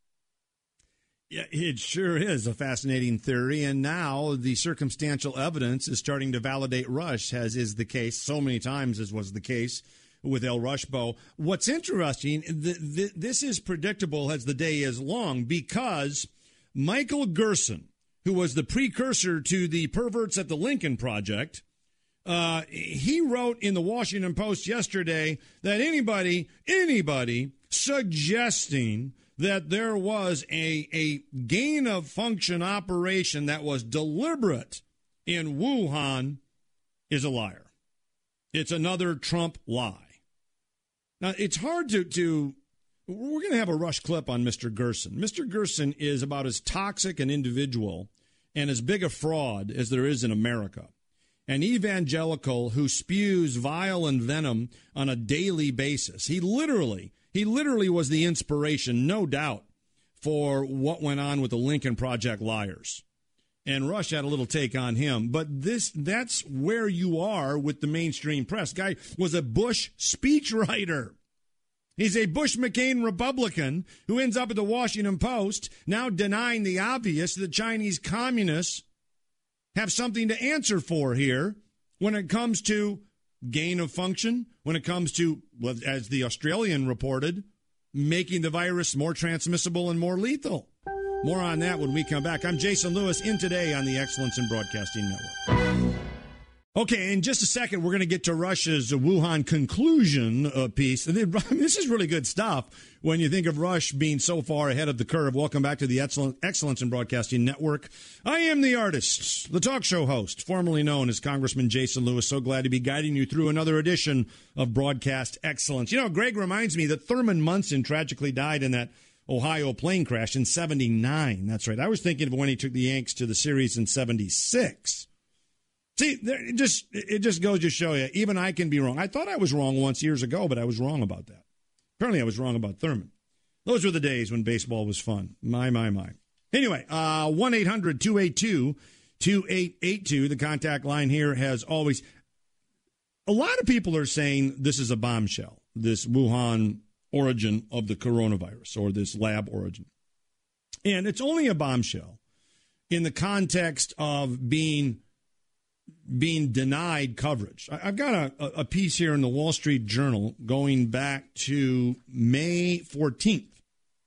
Yeah, it sure is a fascinating theory, and now the circumstantial evidence is starting to validate Rush, as is the case so many times as was the case with El Rushbo. What's interesting, th- th- this is predictable as the day is long, because Michael Gerson, who was the precursor to the perverts at the Lincoln Project, uh, he wrote in the Washington Post yesterday that anybody, anybody suggesting that there was a, a gain-of-function operation that was deliberate in Wuhan is a liar. It's another Trump lie. Now, it's hard to, to we're going to have a Rush clip on Mister Gerson. Mister Gerson is about as toxic an individual and as big a fraud as there is in America. An evangelical who spews vile and venom on a daily basis. He literally... He literally was the inspiration, no doubt, for what went on with the Lincoln Project liars. And Rush had a little take on him. But this that's where you are with the mainstream press. Guy was a Bush speechwriter. He's a Bush-McCain Republican who ends up at the Washington Post, now denying the obvious that Chinese communists have something to answer for here when it comes to gain of function, when it comes to, well, as the Australian reported, making the virus more transmissible and more lethal. More on that when we come back. I'm Jason Lewis, in Today on the Excellence in Broadcasting Network. Okay, in just a second, we're going to get to Rush's Wuhan conclusion uh, piece. This is really good stuff when you think of Rush being so far ahead of the curve. Welcome back to the Excellence in Broadcasting Network. I am the artist, the talk show host, formerly known as Congressman Jason Lewis. So glad to be guiding you through another edition of Broadcast Excellence. You know, Greg reminds me that Thurman Munson tragically died in that Ohio plane crash in seventy-nine. That's right. I was thinking of when he took the Yanks to the series in seventy-six. See, it just it just goes to show you, even I can be wrong. I thought I was wrong once years ago, but I was wrong about that. Apparently I was wrong about Thurman. Those were the days when baseball was fun. My, my, my. Anyway, uh, one eight hundred two eight two two eight eight two, the contact line here has always... A lot of people are saying this is a bombshell, this Wuhan origin of the coronavirus, or this lab origin. And it's only a bombshell in the context of being... being denied coverage. I've got a, a piece here in the Wall Street Journal going back to May fourteenth.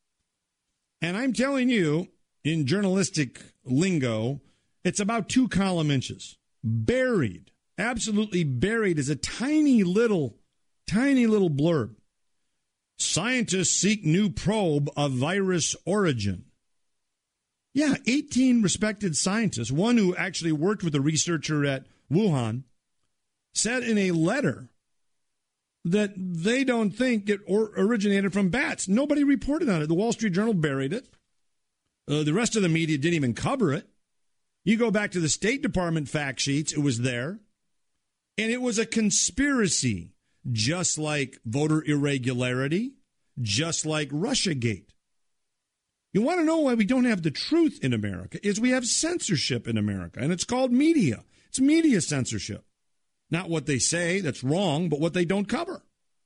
And I'm telling you, in journalistic lingo, it's about two column inches. Buried, absolutely buried is a tiny little, tiny little blurb. Scientists seek new probe of virus origin. Yeah, eighteen respected scientists, one who actually worked with a researcher at Wuhan, said in a letter that they don't think it or originated from bats. Nobody reported on it. The Wall Street Journal buried it. Uh, the rest of the media didn't even cover it. You go back to the State Department fact sheets, it was there. And it was a conspiracy, just like voter irregularity, just like Russiagate. You want to know why we don't have the truth in America is we have censorship in America, and it's called media. It's media censorship. Not what they say that's wrong, but what they don't cover.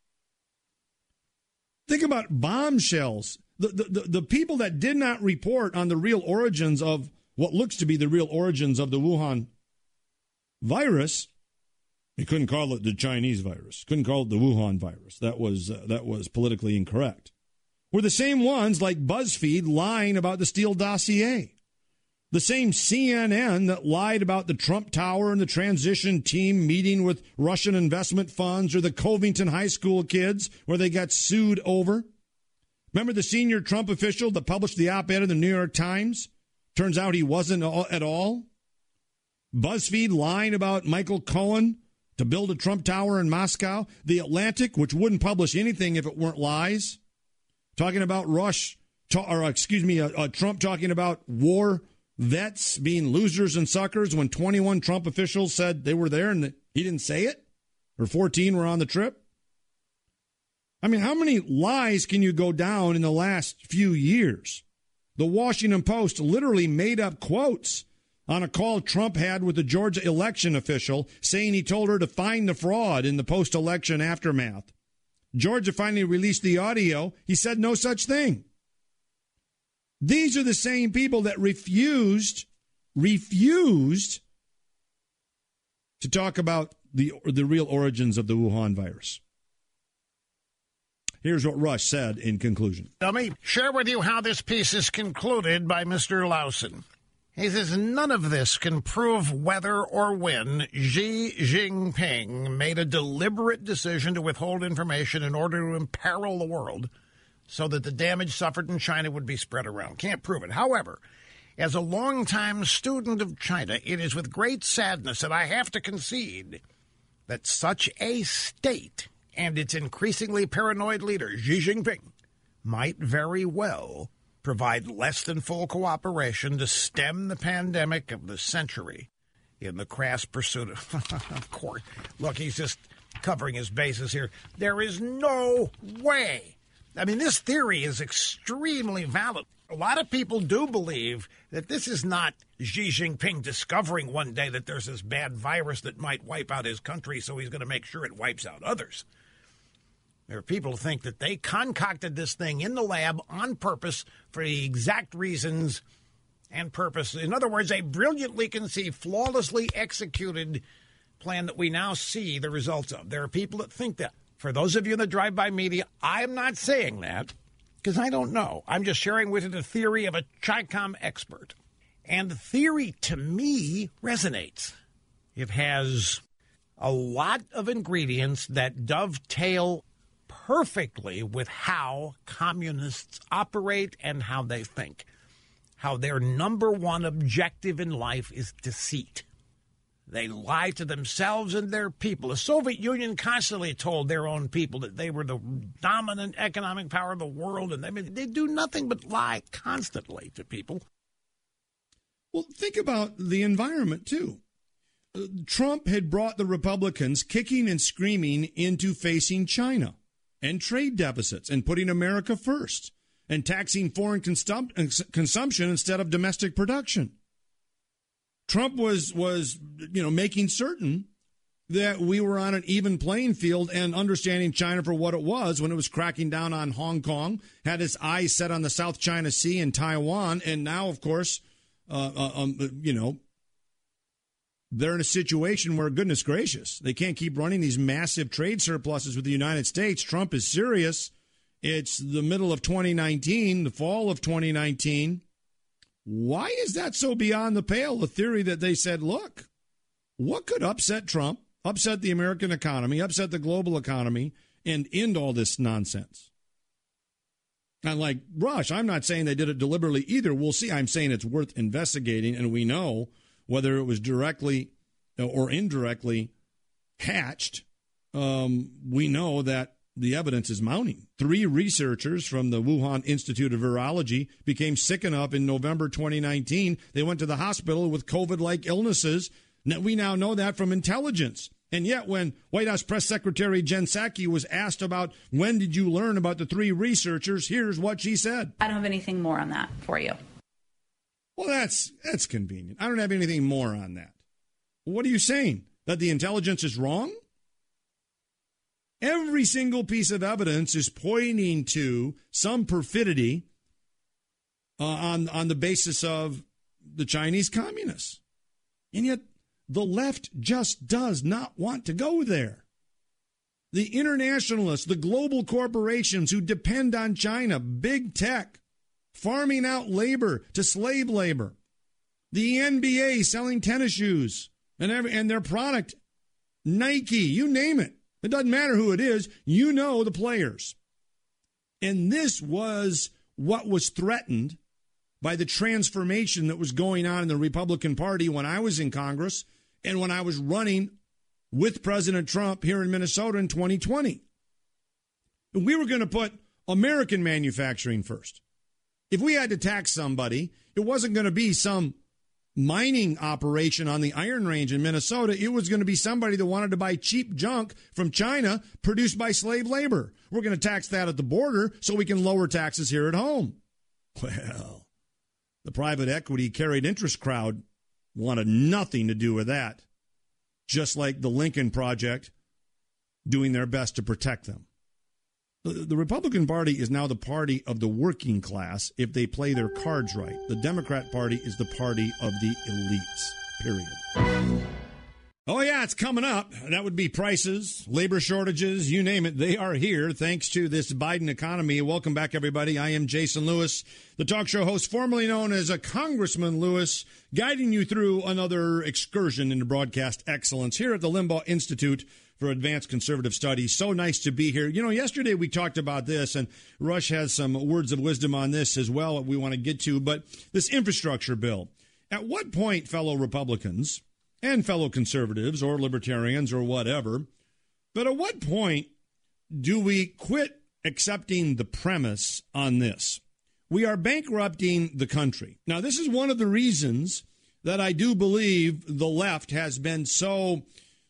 Think about bombshells. The, the, the, the people that did not report on the real origins of what looks to be the real origins of the Wuhan virus, you couldn't call it the Chinese virus, couldn't call it the Wuhan virus. That was uh, that was politically incorrect. Were the same ones like BuzzFeed lying about the Steele dossier. The same C N N that lied about the Trump Tower and the transition team meeting with Russian investment funds, or the Covington High School kids where they got sued over. Remember the senior Trump official that published the op-ed in the New York Times? Turns out he wasn't at all. BuzzFeed lying about Michael Cohen to build a Trump Tower in Moscow. The Atlantic, which wouldn't publish anything if it weren't lies. Talking about Rush, or excuse me, uh, uh, Trump talking about war vets being losers and suckers when twenty-one Trump officials said they were there and he didn't say it, or fourteen were on the trip. I mean, how many lies can you go down in the last few years? The Washington Post literally made up quotes on a call Trump had with the Georgia election official, saying he told her to find the fraud in the post-election aftermath. Georgia finally released the audio. He said no such thing. These are the same people that refused, refused to talk about the, the real origins of the Wuhan virus. Here's what Rush said in conclusion. Let me share with you how this piece is concluded by Mister Lawson. He says, none of this can prove whether or when Xi Jinping made a deliberate decision to withhold information in order to imperil the world so that the damage suffered in China would be spread around. Can't prove it. However, as a longtime student of China, it is with great sadness that I have to concede that such a state and its increasingly paranoid leader, Xi Jinping, might very well provide less than full cooperation to stem the pandemic of the century in the crass pursuit of, of course. Look, he's just covering his bases here. There is no way. I mean, this theory is extremely valid. A lot of people do believe that this is not Xi Jinping discovering one day that there's this bad virus that might wipe out his country, so he's going to make sure it wipes out others. There are people who think that they concocted this thing in the lab on purpose for the exact reasons and purpose. In other words, a brilliantly conceived, flawlessly executed plan that we now see the results of. There are people that think that. For those of you in the drive-by media, I'm not saying that because I don't know. I'm just sharing with you the theory of a Chi-Com expert. And the theory, to me, resonates. It has a lot of ingredients that dovetail perfectly with how communists operate and how they think. How their number one objective in life is deceit. They lie to themselves and their people. The Soviet Union constantly told their own people that they were the dominant economic power of the world, and I mean, they do nothing but lie constantly to people. Well, think about the environment, too. Uh, Trump had brought the Republicans kicking and screaming into facing China and trade deficits and putting America first and taxing foreign consum- consumption instead of domestic production. Trump was, was, you know, making certain that we were on an even playing field and understanding China for what it was when it was cracking down on Hong Kong, had its eyes set on the South China Sea and Taiwan, and now, of course, uh, uh, um, you know, they're in a situation where, goodness gracious, they can't keep running these massive trade surpluses with the United States. Trump is serious. It's the middle of twenty nineteen, the fall of twenty nineteen. Why is that so beyond the pale? The theory that they said, look, what could upset Trump, upset the American economy, upset the global economy, and end all this nonsense? And like Rush, I'm not saying they did it deliberately either. We'll see. I'm saying it's worth investigating, and we know whether it was directly or indirectly hatched. Um, we know that the evidence is mounting. Three researchers from the Wuhan Institute of Virology became sick enough in November twenty nineteen. They went to the hospital with COVID-like illnesses. Now, we now know that from intelligence. And yet when White House Press Secretary Jen Psaki was asked about when did you learn about the three researchers, here's what she said. I don't have anything more on that for you. Well, that's that's convenient. I don't have anything more on that. What are you saying? That the intelligence is wrong? Every single piece of evidence is pointing to some perfidy uh, on, on the basis of the Chinese communists. And yet the left just does not want to go there. The internationalists, the global corporations who depend on China, big tech, farming out labor to slave labor, the N B A selling tennis shoes and, every, and their product, Nike, you name it. It doesn't matter who it is. You know the players. And this was what was threatened by the transformation that was going on in the Republican Party when I was in Congress and when I was running with President Trump here in Minnesota in twenty twenty. We were going to put American manufacturing first. If we had to tax somebody, it wasn't going to be some mining operation on the Iron Range in Minnesota. It was going to be somebody that wanted to buy cheap junk from China produced by slave labor. We're going to tax that at the border so we can lower taxes here at home. Well, the private equity carried interest crowd wanted nothing to do with that, just like the Lincoln Project doing their best to protect them. The, the Republican Party is now the party of the working class if they play their cards right. The Democrat Party is the party of the elites, period. Oh, yeah, it's coming up. That would be prices, labor shortages, you name it. They are here thanks to this Biden economy. Welcome back, everybody. I am Jason Lewis, the talk show host formerly known as a Congressman Lewis, guiding you through another excursion into broadcast excellence here at the Limbaugh Institute for Advanced Conservative Studies. So nice to be here. You know, yesterday we talked about this, and Rush has some words of wisdom on this as well that we want to get to, but this infrastructure bill. At what point, fellow Republicans and fellow conservatives or libertarians or whatever, but at what point do we quit accepting the premise on this? We are bankrupting the country. Now, this is one of the reasons that I do believe the left has been so,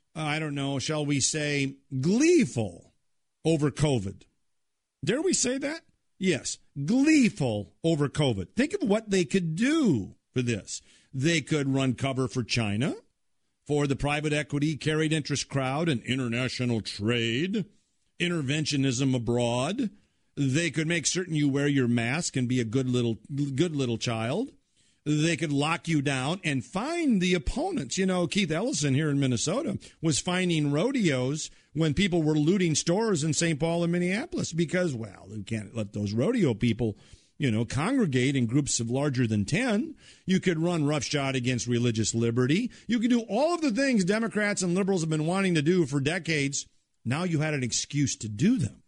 I don't know, shall we say, gleeful over COVID. Dare we say that? Yes, gleeful over COVID. Think of what they could do for this. They could run cover for China, for the private equity carried interest crowd and international trade, interventionism abroad. They could make certain you wear your mask and be a good little good little child. They could lock you down and fine the opponents. You know, Keith Ellison here in Minnesota was fining rodeos when people were looting stores in Saint Paul and Minneapolis because, well, you can't let those rodeo people, you know, congregate in groups of larger than ten. You could run roughshod against religious liberty. You could do all of the things Democrats and liberals have been wanting to do for decades. Now you had an excuse to do them.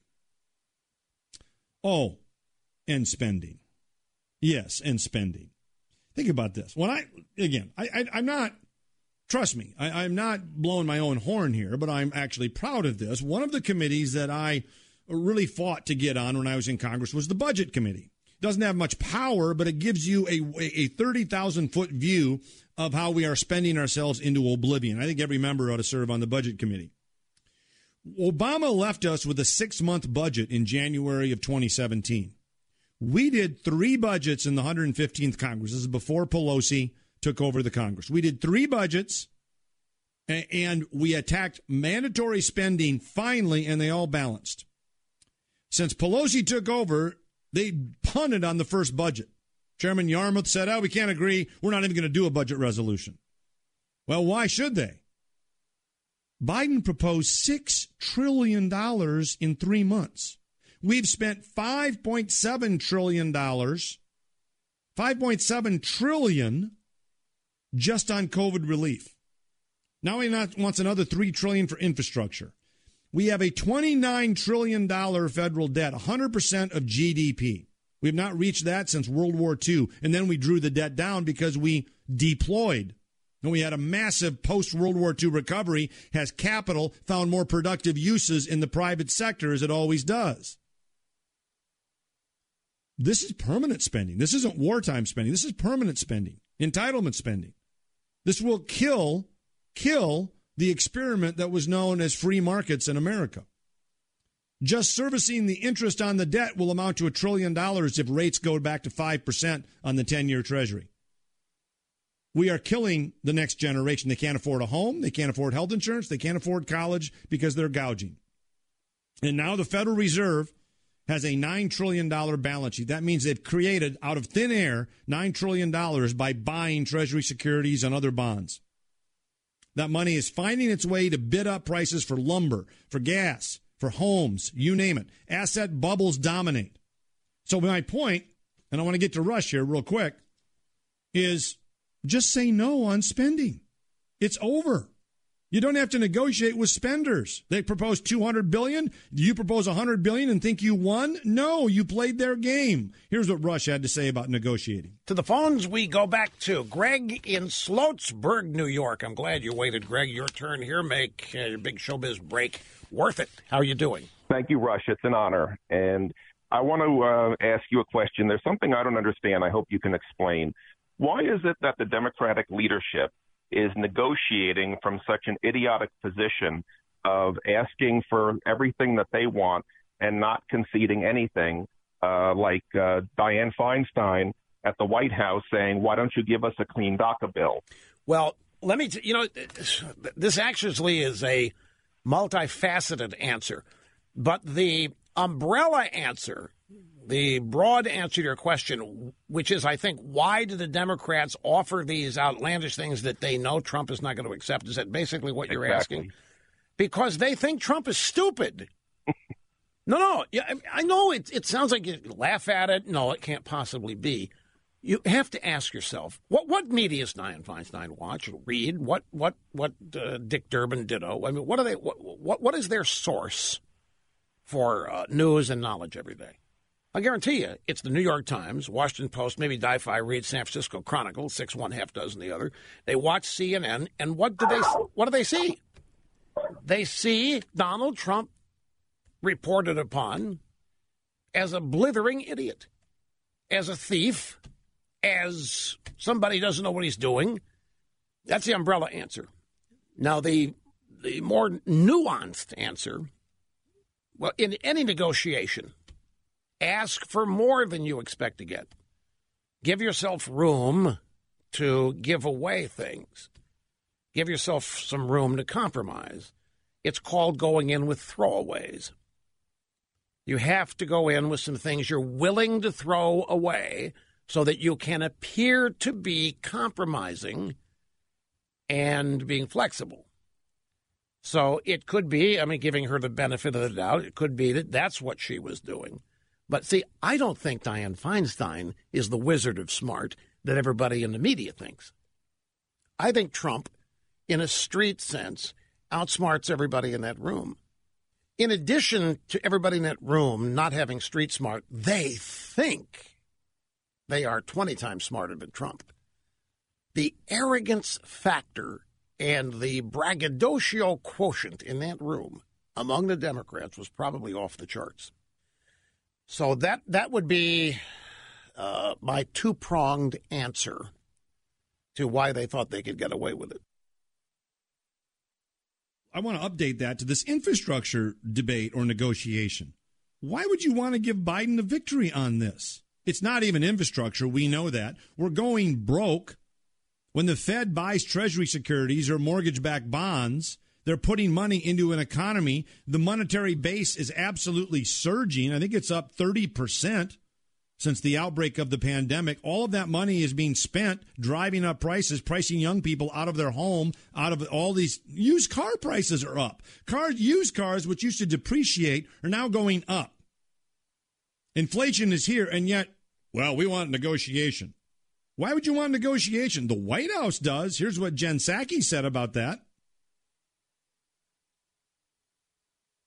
Oh, and spending. Yes, and spending. Think about this. When I, again, I, I, I'm not, trust me, I, I'm not blowing my own horn here, but I'm actually proud of this. One of the committees that I really fought to get on when I was in Congress was the Budget Committee. Doesn't have much power, but it gives you a, a thirty thousand foot view of how we are spending ourselves into oblivion. I think every member ought to serve on the Budget Committee. Obama left us with a six-month budget in January of twenty seventeen. We did three budgets in the one hundred fifteenth Congress. This is before Pelosi took over the Congress. We did three budgets, and we attacked mandatory spending finally, and they all balanced. Since Pelosi took over, they punted on the first budget. Chairman Yarmouth said, oh, we can't agree. We're not even going to do a budget resolution. Well, why should they? Biden proposed six trillion dollars in three months. We've spent five point seven trillion dollars, five point seven trillion dollars just on COVID relief. Now he not, wants another three trillion dollars for infrastructure. We have a twenty-nine trillion dollars federal debt, one hundred percent of G D P. We have not reached that since World War Two, and then we drew the debt down because we deployed. And we had a massive post-World War Two recovery as capital found more productive uses in the private sector, as it always does. This is permanent spending. This isn't wartime spending. This is permanent spending, entitlement spending. This will kill, kill the experiment that was known as free markets in America. Just servicing the interest on the debt will amount to a trillion dollars if rates go back to five percent on the ten-year Treasury. We are killing the next generation. They can't afford a home. They can't afford health insurance. They can't afford college because they're gouging. And now the Federal Reserve has a nine trillion dollars balance sheet. That means they've created, out of thin air, nine trillion dollars by buying Treasury securities and other bonds. That money is finding its way to bid up prices for lumber, for gas, for homes, you name it. Asset bubbles dominate. So my point, and I want to get to Rush here real quick, is just say no on spending. It's over. You don't have to negotiate with spenders. They propose two hundred billion dollars. Do you propose one hundred billion dollars and think you won? No, you played their game. Here's what Rush had to say about negotiating. To the phones we go back to Greg in Sloatsburg, New York. I'm glad you waited, Greg. Your turn here. Make uh, your big showbiz break worth it. How are you doing? Thank you, Rush. It's an honor. And I want to uh, ask you a question. There's something I don't understand. I hope you can explain. Why is it that the Democratic leadership is negotiating from such an idiotic position of asking for everything that they want and not conceding anything, uh, like uh, Dianne Feinstein at the White House saying, why don't you give us a clean DACA bill? Well, let me, t- you know, this actually is a multifaceted answer, but the umbrella answer, the broad answer to your question, which is, I think, why do the Democrats offer these outlandish things that they know Trump is not going to accept? Is that basically what you're exactly. asking? Because they think Trump is stupid. no, no. Yeah, I know it, it sounds like you laugh at it. No, it can't possibly be. You have to ask yourself, what what media does Dianne Feinstein watch or read? What what what uh, Dick Durbin ditto? I mean, what are they? What what, what is their source for uh, news and knowledge every day? I guarantee you, it's the New York Times, Washington Post, maybe Di-Fi reads San Francisco Chronicle, six one, half dozen the other. They watch C N N, and what do they what do they see? They see Donald Trump reported upon as a blithering idiot, as a thief, as somebody who doesn't know what he's doing. That's the umbrella answer. Now, the the more nuanced answer, well, in any negotiation, ask for more than you expect to get. Give yourself room to give away things. Give yourself some room to compromise. It's called going in with throwaways. You have to go in with some things you're willing to throw away so that you can appear to be compromising and being flexible. So it could be, I mean, giving her the benefit of the doubt, it could be that that's what she was doing. But see, I don't think Dianne Feinstein is the wizard of smart that everybody in the media thinks. I think Trump, in a street sense, outsmarts everybody in that room. In addition to everybody in that room not having street smart, they think they are twenty times smarter than Trump. The arrogance factor and the braggadocio quotient in that room among the Democrats was probably off the charts. So that that would be uh, my two-pronged answer to why they thought they could get away with it. I want to update that to this infrastructure debate or negotiation. Why would you want to give Biden the victory on this? It's not even infrastructure. We know that. We're going broke. When the Fed buys Treasury securities or mortgage-backed bonds, they're putting money into an economy. The monetary base is absolutely surging. I think it's up thirty percent since the outbreak of the pandemic. All of that money is being spent driving up prices, pricing young people out of their home, out of all these used car prices are up. Cars, used cars, which used to depreciate, are now going up. Inflation is here, and yet, well, we want negotiation. Why would you want negotiation? The White House does. Here's what Jen Psaki said about that.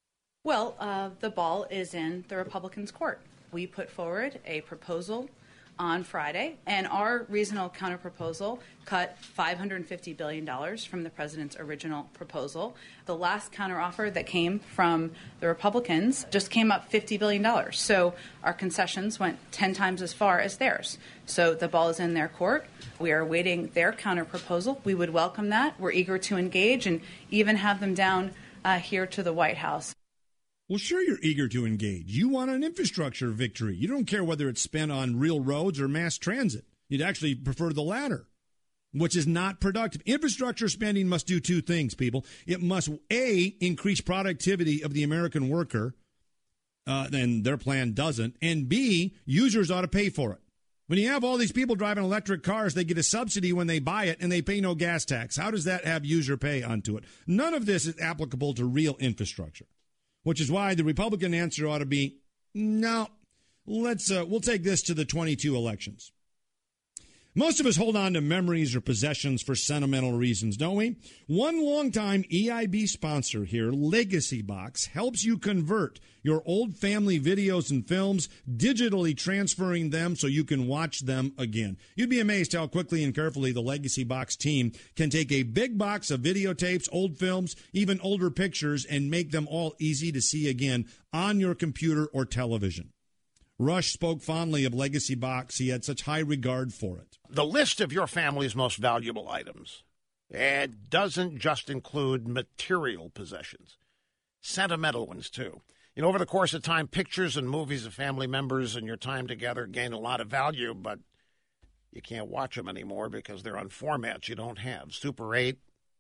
Well, uh, the ball is in the Republicans' court. We put forward a proposal on Friday, and our reasonable counterproposal cut five hundred fifty billion dollars from the president's original proposal. The last counteroffer that came from the Republicans just came up fifty billion dollars. So our concessions went ten times as far as theirs. So the ball is in their court. We are awaiting their counterproposal. We would welcome that. We're eager to engage and even have them down uh, here to the White House. Well, sure, you're eager to engage. You want an infrastructure victory. You don't care whether it's spent on real roads or mass transit. You'd actually prefer the latter, which is not productive. Infrastructure spending must do two things, people. It must, A, increase productivity of the American worker, uh, and their plan doesn't, and B, users ought to pay for it. When you have all these people driving electric cars, they get a subsidy when they buy it, and they pay no gas tax. How does that have user pay onto it? None of this is applicable to real infrastructure, which is why the Republican answer ought to be, no, let's, uh, we'll take this to the twenty-two elections. Most of us hold on to memories or possessions for sentimental reasons, don't we? One longtime E I B sponsor here, Legacy Box, helps you convert your old family videos and films, digitally transferring them so you can watch them again. You'd be amazed how quickly and carefully the Legacy Box team can take a big box of videotapes, old films, even older pictures, and make them all easy to see again on your computer or television. Rush spoke fondly of Legacy Box. He had such high regard for it. The list of your family's most valuable items, it doesn't just include material possessions, sentimental ones, too. You know, over the course of time, pictures and movies of family members and your time together gain a lot of value, but you can't watch them anymore because they're on formats you don't have. Super eight,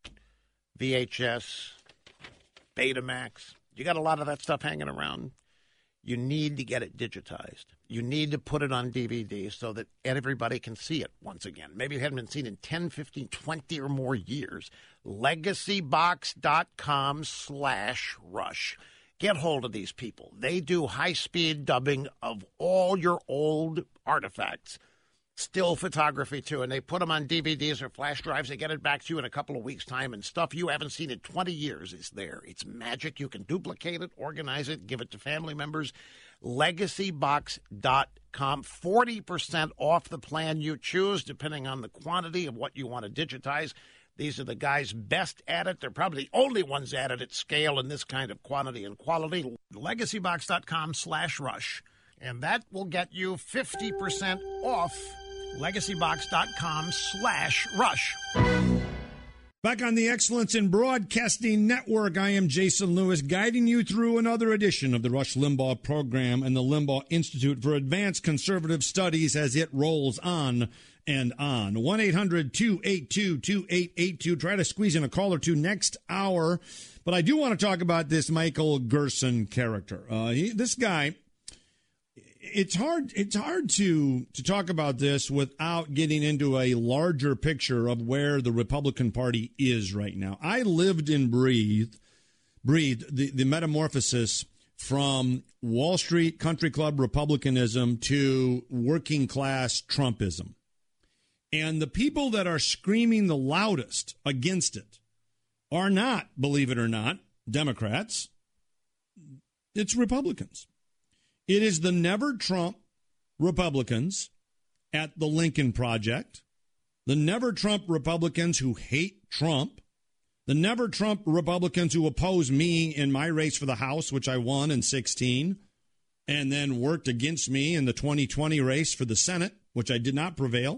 V H S, Betamax. You got a lot of that stuff hanging around. You need to get it digitized. You need to put it on D V D so that everybody can see it once again. Maybe it hadn't been seen in ten, fifteen, twenty or more years. Legacybox.com slash rush. Get hold of these people. They do high-speed dubbing of all your old artifacts. Still photography, too, and they put them on D V Ds or flash drives. They get it back to you in a couple of weeks' time, and stuff you haven't seen in twenty years is there. It's magic. You can duplicate it, organize it, give it to family members. Legacybox dot com, forty percent off the plan you choose, depending on the quantity of what you want to digitize. These are the guys best at it. They're probably the only ones at it at scale in this kind of quantity and quality. Legacybox.com slash rush. And that will get you fifty percent off. Legacybox.com slash rush. Back on the Excellence in Broadcasting Network, I am Jason Lewis, guiding you through another edition of the Rush Limbaugh program and the Limbaugh Institute for Advanced Conservative Studies as it rolls on and on. one eight hundred two eight two two eight eight two. Try to squeeze in a call or two next hour. But I do want to talk about this Michael Gerson character. Uh, he, this guy... It's hard. It's hard to to talk about this without getting into a larger picture of where the Republican Party is right now. I lived and breathed, breathed the, the metamorphosis from Wall Street country club Republicanism to working class Trumpism, and the people that are screaming the loudest against it are not, believe it or not, Democrats. It's Republicans. It is the never Trump Republicans at the Lincoln Project, the never Trump Republicans who hate Trump, the never Trump Republicans who oppose me in my race for the House, which I won in sixteen, and then worked against me in the twenty twenty race for the Senate, which I did not prevail.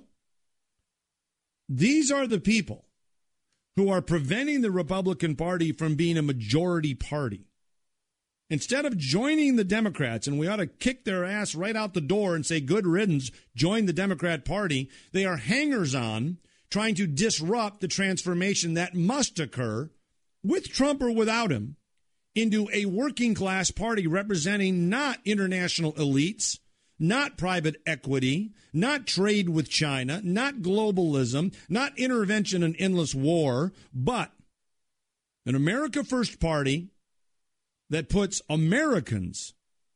These are the people who are preventing the Republican Party from being a majority party. Instead of joining the Democrats, and we ought to kick their ass right out the door and say, good riddance, join the Democrat Party, they are hangers-on trying to disrupt the transformation that must occur, with Trump or without him, into a working-class party representing not international elites, not private equity, not trade with China, not globalism, not intervention and endless war, but an America First Party that puts Americans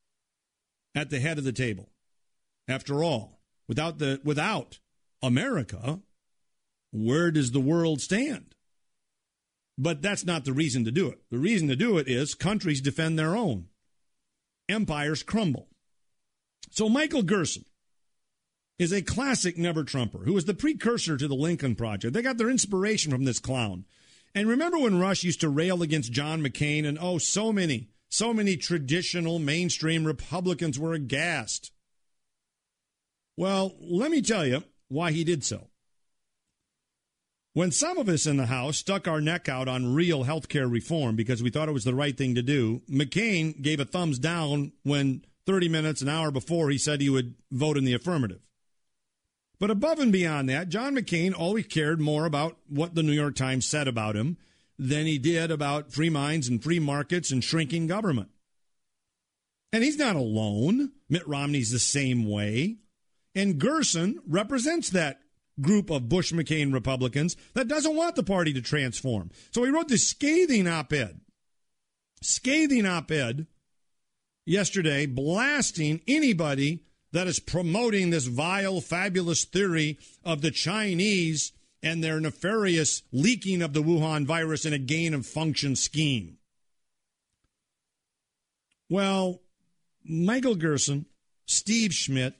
at the head of the table. After all, without the without America, where does the world stand? But that's not the reason to do it. The reason to do it is countries defend their own. Empires crumble. So Michael Gerson, is a classic never-Trumper who was the precursor to the Lincoln Project. They got their inspiration from this clown. And remember when Rush used to rail against John McCain, and oh, so many, so many traditional mainstream Republicans were aghast. Well, let me tell you why he did so. When some of us in the House stuck our neck out on real health care reform because we thought it was the right thing to do, McCain gave a thumbs down when thirty minutes, an hour before, he said he would vote in the affirmative. But above and beyond that, John McCain always cared more about what the New York Times said about him than he did about free minds and free markets and shrinking government. And he's not alone. Mitt Romney's the same way. And Gerson represents that group of Bush-McCain Republicans that doesn't want the party to transform. So he wrote this scathing op-ed, scathing op-ed yesterday, blasting anybody that is promoting this vile, fabulous theory of the Chinese and their nefarious leaking of the Wuhan virus in a gain-of-function scheme. Well, Michael Gerson, Steve Schmidt,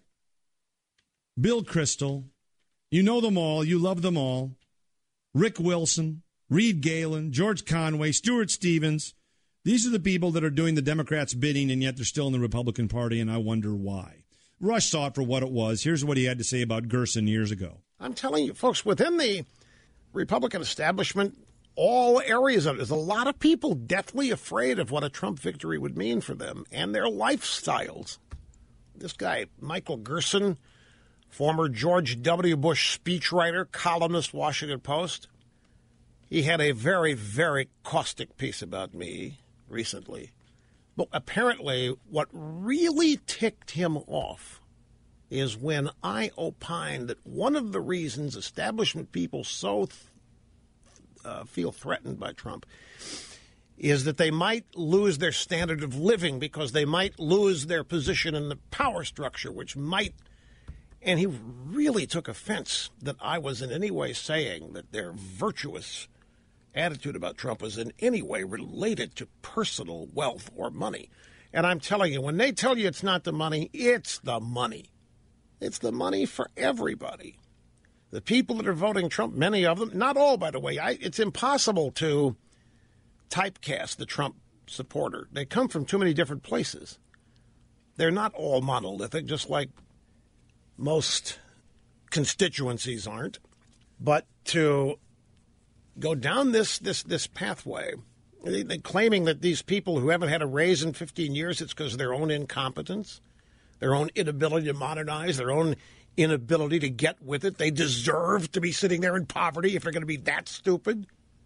Bill Kristol, you know them all, you love them all, Rick Wilson, Reed Galen, George Conway, Stuart Stevens. These are the people that are doing the Democrats' bidding, and yet they're still in the Republican Party, and I wonder why. Rush saw it for what it was. Here's what he had to say about Gerson years ago. I'm telling you, folks, within the Republican establishment, all areas of it, there's a lot of people deathly afraid of what a Trump victory would mean for them and their lifestyles. This guy, Michael Gerson, former George W. Bush speechwriter, columnist, Washington Post, he had a very, very caustic piece about me recently. But apparently what really ticked him off is when I opined that one of the reasons establishment people so th- uh, feel threatened by Trump is that they might lose their standard of living because they might lose their position in the power structure, which might... And he really took offense that I was in any way saying that their virtuous attitude about Trump was in any way related to personal wealth or money. And I'm telling you, when they tell you it's not the money, it's the money. It's the money for everybody. The people that are voting Trump, many of them, not all, by the way, I, it's impossible to typecast the Trump supporter. They come from too many different places. They're not all monolithic, just like most constituencies aren't. But to go down this this this pathway, they, they claiming that these people who haven't had a raise in fifteen years, it's because of their own incompetence, their own inability to modernize, their own inability to get with it. They deserve to be sitting there in poverty if they're going to be that stupid.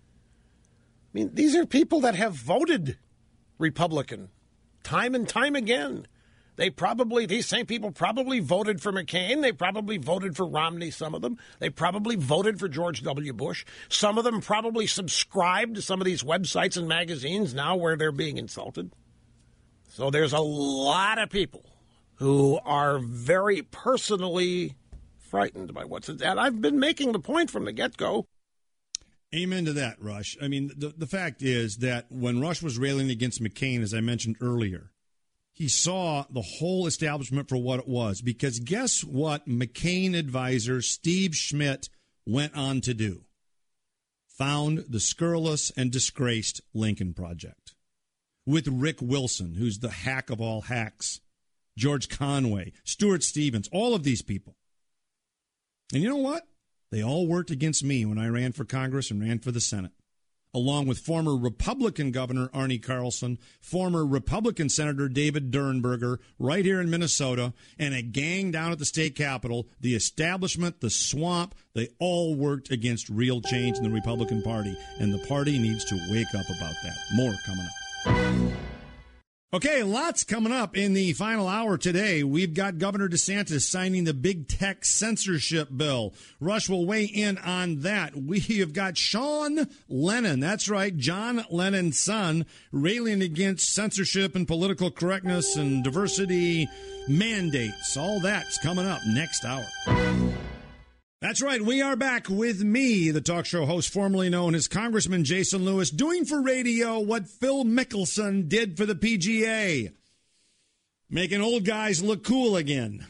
I mean, these are people that have voted Republican time and time again. They probably, these same people probably voted for McCain. They probably voted for Romney, some of them. They probably voted for George W. Bush. Some of them probably subscribed to some of these websites and magazines now where they're being insulted. So there's a lot of people who are very personally frightened by what's... And I've been making the point from the get-go. Amen to that, Rush. I mean, the, the fact is that when Rush was railing against McCain, as I mentioned earlier, he saw the whole establishment for what it was, because guess what McCain advisor Steve Schmidt went on to do? Found the scurrilous and disgraced Lincoln Project with Rick Wilson, who's the hack of all hacks, George Conway, Stuart Stevens, all of these people. And you know what? They all worked against me when I ran for Congress and ran for the Senate, along with former Republican Governor Arnie Carlson, former Republican Senator David Dernberger, right here in Minnesota, and a gang down at the state capitol. The establishment, the swamp, they all worked against real change in the Republican Party, and the party needs to wake up about that. More coming up. Okay, lots coming up in the final hour today. We've got Governor DeSantis signing the big tech censorship bill. Rush will weigh in on that. We have got Sean Lennon, that's right, John Lennon's son, railing against censorship and political correctness and diversity mandates. All that's coming up next hour. That's right. We are back with me, the talk show host formerly known as Congressman Jason Lewis, doing for radio what Phil Mickelson did for the P G A, making old guys look cool again.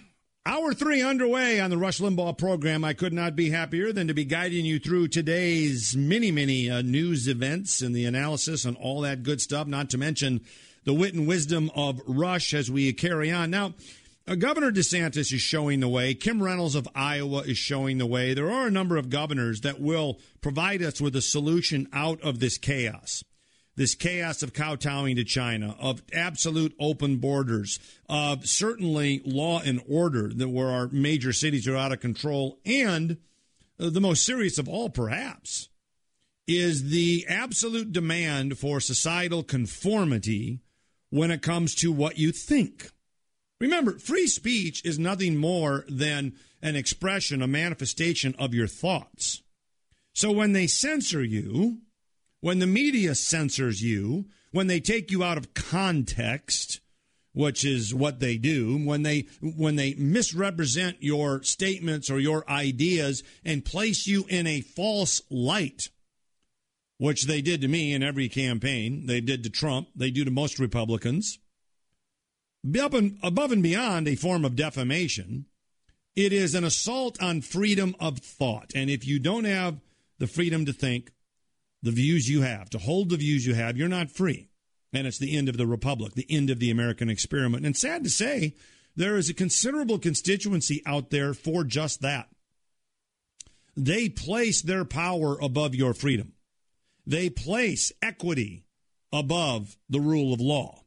Hour three underway on the Rush Limbaugh program. I could not be happier than to be guiding you through today's many, many uh, news events and the analysis and all that good stuff, not to mention the wit and wisdom of Rush as we carry on. Now, uh, Governor DeSantis is showing the way. Kim Reynolds of Iowa is showing the way. There are a number of governors that will provide us with a solution out of this chaos. This chaos of kowtowing to China, of absolute open borders, of certainly law and order that where our major cities are out of control, and the most serious of all, perhaps, is the absolute demand for societal conformity when it comes to what you think. Remember, free speech is nothing more than an expression, a manifestation of your thoughts. So when they censor you, when the media censors you, when they take you out of context, which is what they do, when they when they misrepresent your statements or your ideas and place you in a false light, which they did to me in every campaign, they did to Trump, they do to most Republicans, above and beyond a form of defamation, it is an assault on freedom of thought. And if you don't have the freedom to think, the views you have, to hold the views you have, you're not free. And it's the end of the republic, the end of the American experiment. And sad to say, there is a considerable constituency out there for just that. They place their power above your freedom. They place equity above the rule of law.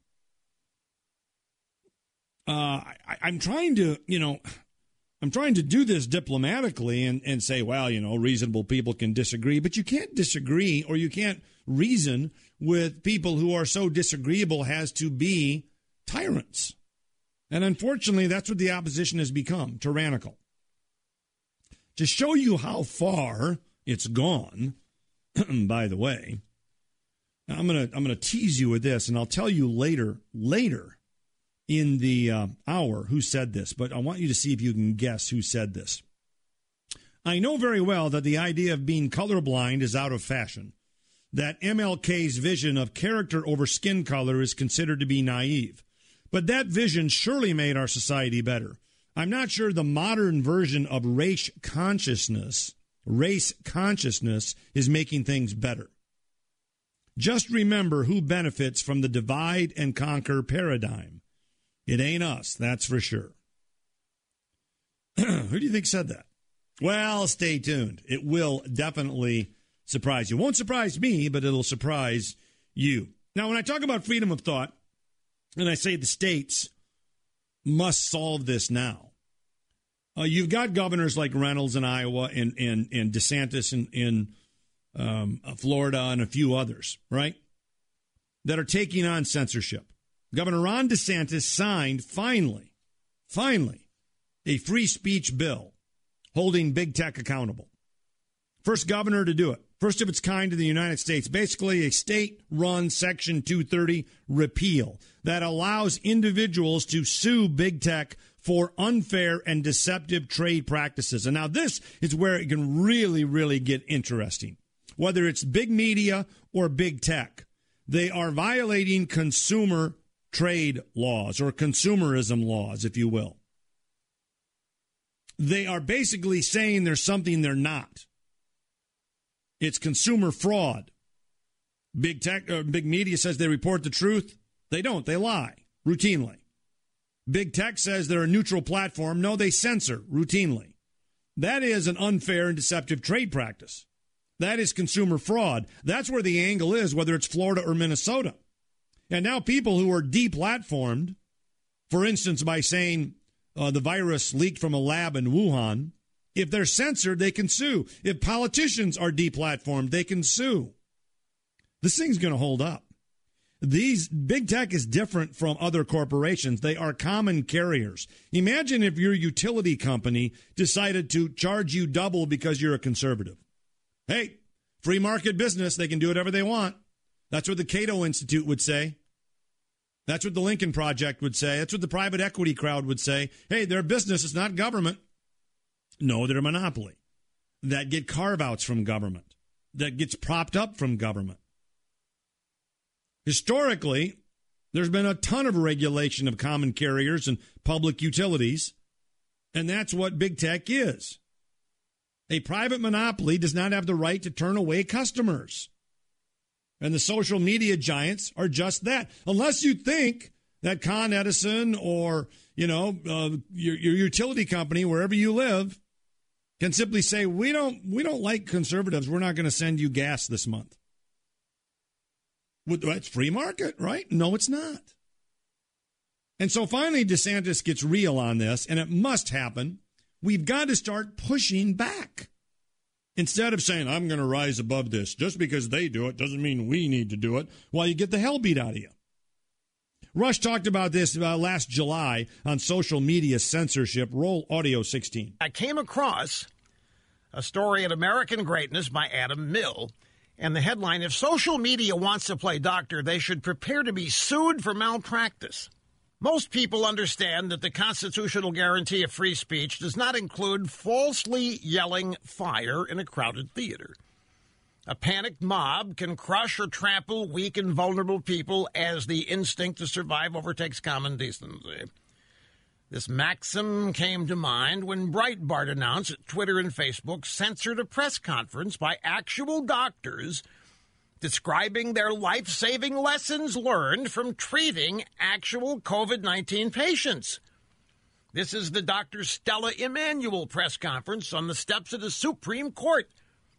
Uh, I, I'm trying to, you know... I'm trying to do this diplomatically and, and say, well, you know, reasonable people can disagree, but you can't disagree or you can't reason with people who are so disagreeable as to be tyrants. And unfortunately, that's what the opposition has become, tyrannical. To show you how far it's gone, by the way, I'm going to I'm going to tease you with this, and I'll tell you later, later, in the uh, hour who said this, but I want you to see if you can guess who said this. I know very well that the idea of being colorblind is out of fashion, that M L K's vision of character over skin color is considered to be naive, but that vision surely made our society better. I'm not sure the modern version of race consciousness, race consciousness is making things better. Just remember who benefits from the divide and conquer paradigm. It ain't us, that's for sure. Who do you think said that? Well, stay tuned. It will definitely surprise you. Won't surprise me, but it'll surprise you. Now, when I talk about freedom of thought, and I say the states must solve this now, uh, you've got governors like Reynolds in Iowa and, and, and DeSantis in, in um, Florida and a few others, right, that are taking on censorship. Governor Ron DeSantis signed, finally, finally, a free speech bill holding big tech accountable. First governor to do it. First of its kind in the United States. Basically a state-run Section two thirty repeal that allows individuals to sue big tech for unfair and deceptive trade practices. And now this is where it can really, really get interesting. Whether it's big media or big tech, they are violating consumer trade laws or consumerism laws, if you will. They are basically saying there's something they're not. It's consumer fraud. Big tech, uh, big media says they report the truth. They don't. They lie routinely. Big tech says they're a neutral platform. No, they censor routinely. That is an unfair and deceptive trade practice. That is consumer fraud. That's where the angle is, whether it's Florida or Minnesota. And now people who are deplatformed, for instance, by saying uh, the virus leaked from a lab in Wuhan, if they're censored, they can sue. If politicians are deplatformed, they can sue. This thing's going to hold up. These big tech is different from other corporations. They are common carriers. Imagine if your utility company decided to charge you double because you're a conservative. Hey, free market business. They can do whatever they want. That's what the Cato Institute would say. That's what the Lincoln Project would say. That's what the private equity crowd would say. Hey, they're business. It's not government. No, they're a monopoly that get carve-outs from government, that gets propped up from government. Historically, there's been a ton of regulation of common carriers and public utilities, And that's what big tech is. A private monopoly does not have the right to turn away customers. And the social media giants are just that. Unless you think that Con Edison or, you know, uh, your, your utility company, wherever you live, can simply say, we don't, we don't like conservatives. We're not going to send you gas this month. It's free market, right? No, it's not. And so finally, DeSantis gets real on this, and it must happen. We've got to start pushing back. Instead of saying, I'm going to rise above this, just because they do it doesn't mean we need to do it, while you get the hell beat out of you. Rush talked about this uh, last July on social media censorship. Roll audio sixteen. I came across a story at American Greatness by Adam Mill, and the headline, if social media wants to play doctor, they should prepare to be sued for malpractice. Most people understand that the constitutional guarantee of free speech does not include falsely yelling fire in a crowded theater. A panicked mob can crush or trample weak and vulnerable people as the instinct to survive overtakes common decency. This maxim came to mind when Breitbart announced that Twitter and Facebook censored a press conference by actual doctors describing their life-saving lessons learned from treating actual COVID nineteen patients. This is the Doctor Stella Immanuel press conference on the steps of the Supreme Court.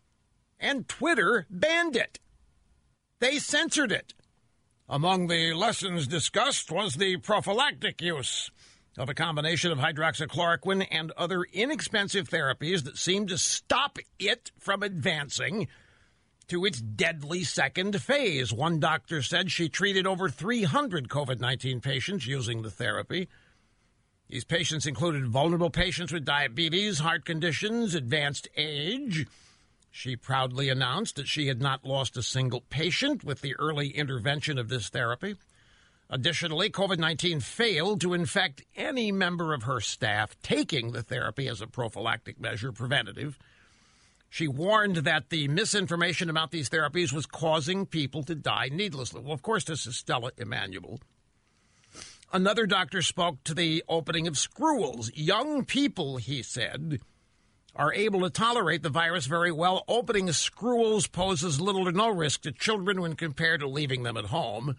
And Twitter banned it. They censored it. Among the lessons discussed was the prophylactic use of a combination of hydroxychloroquine and other inexpensive therapies that seem to stop it from advancing to its deadly second phase. One doctor said she treated over three hundred COVID nineteen patients using the therapy. These patients included vulnerable patients with diabetes, heart conditions, advanced age. She proudly announced that she had not lost a single patient with the early intervention of this therapy. Additionally, COVID nineteen failed to infect any member of her staff taking the therapy as a prophylactic measure, preventative. She warned that the misinformation about these therapies was causing people to die needlessly. Well, of course, this is Stella Immanuel. Another doctor spoke to the opening of Screwels. Young people, he said, are able to tolerate the virus very well. Opening Screwels poses little or no risk to children when compared to leaving them at home.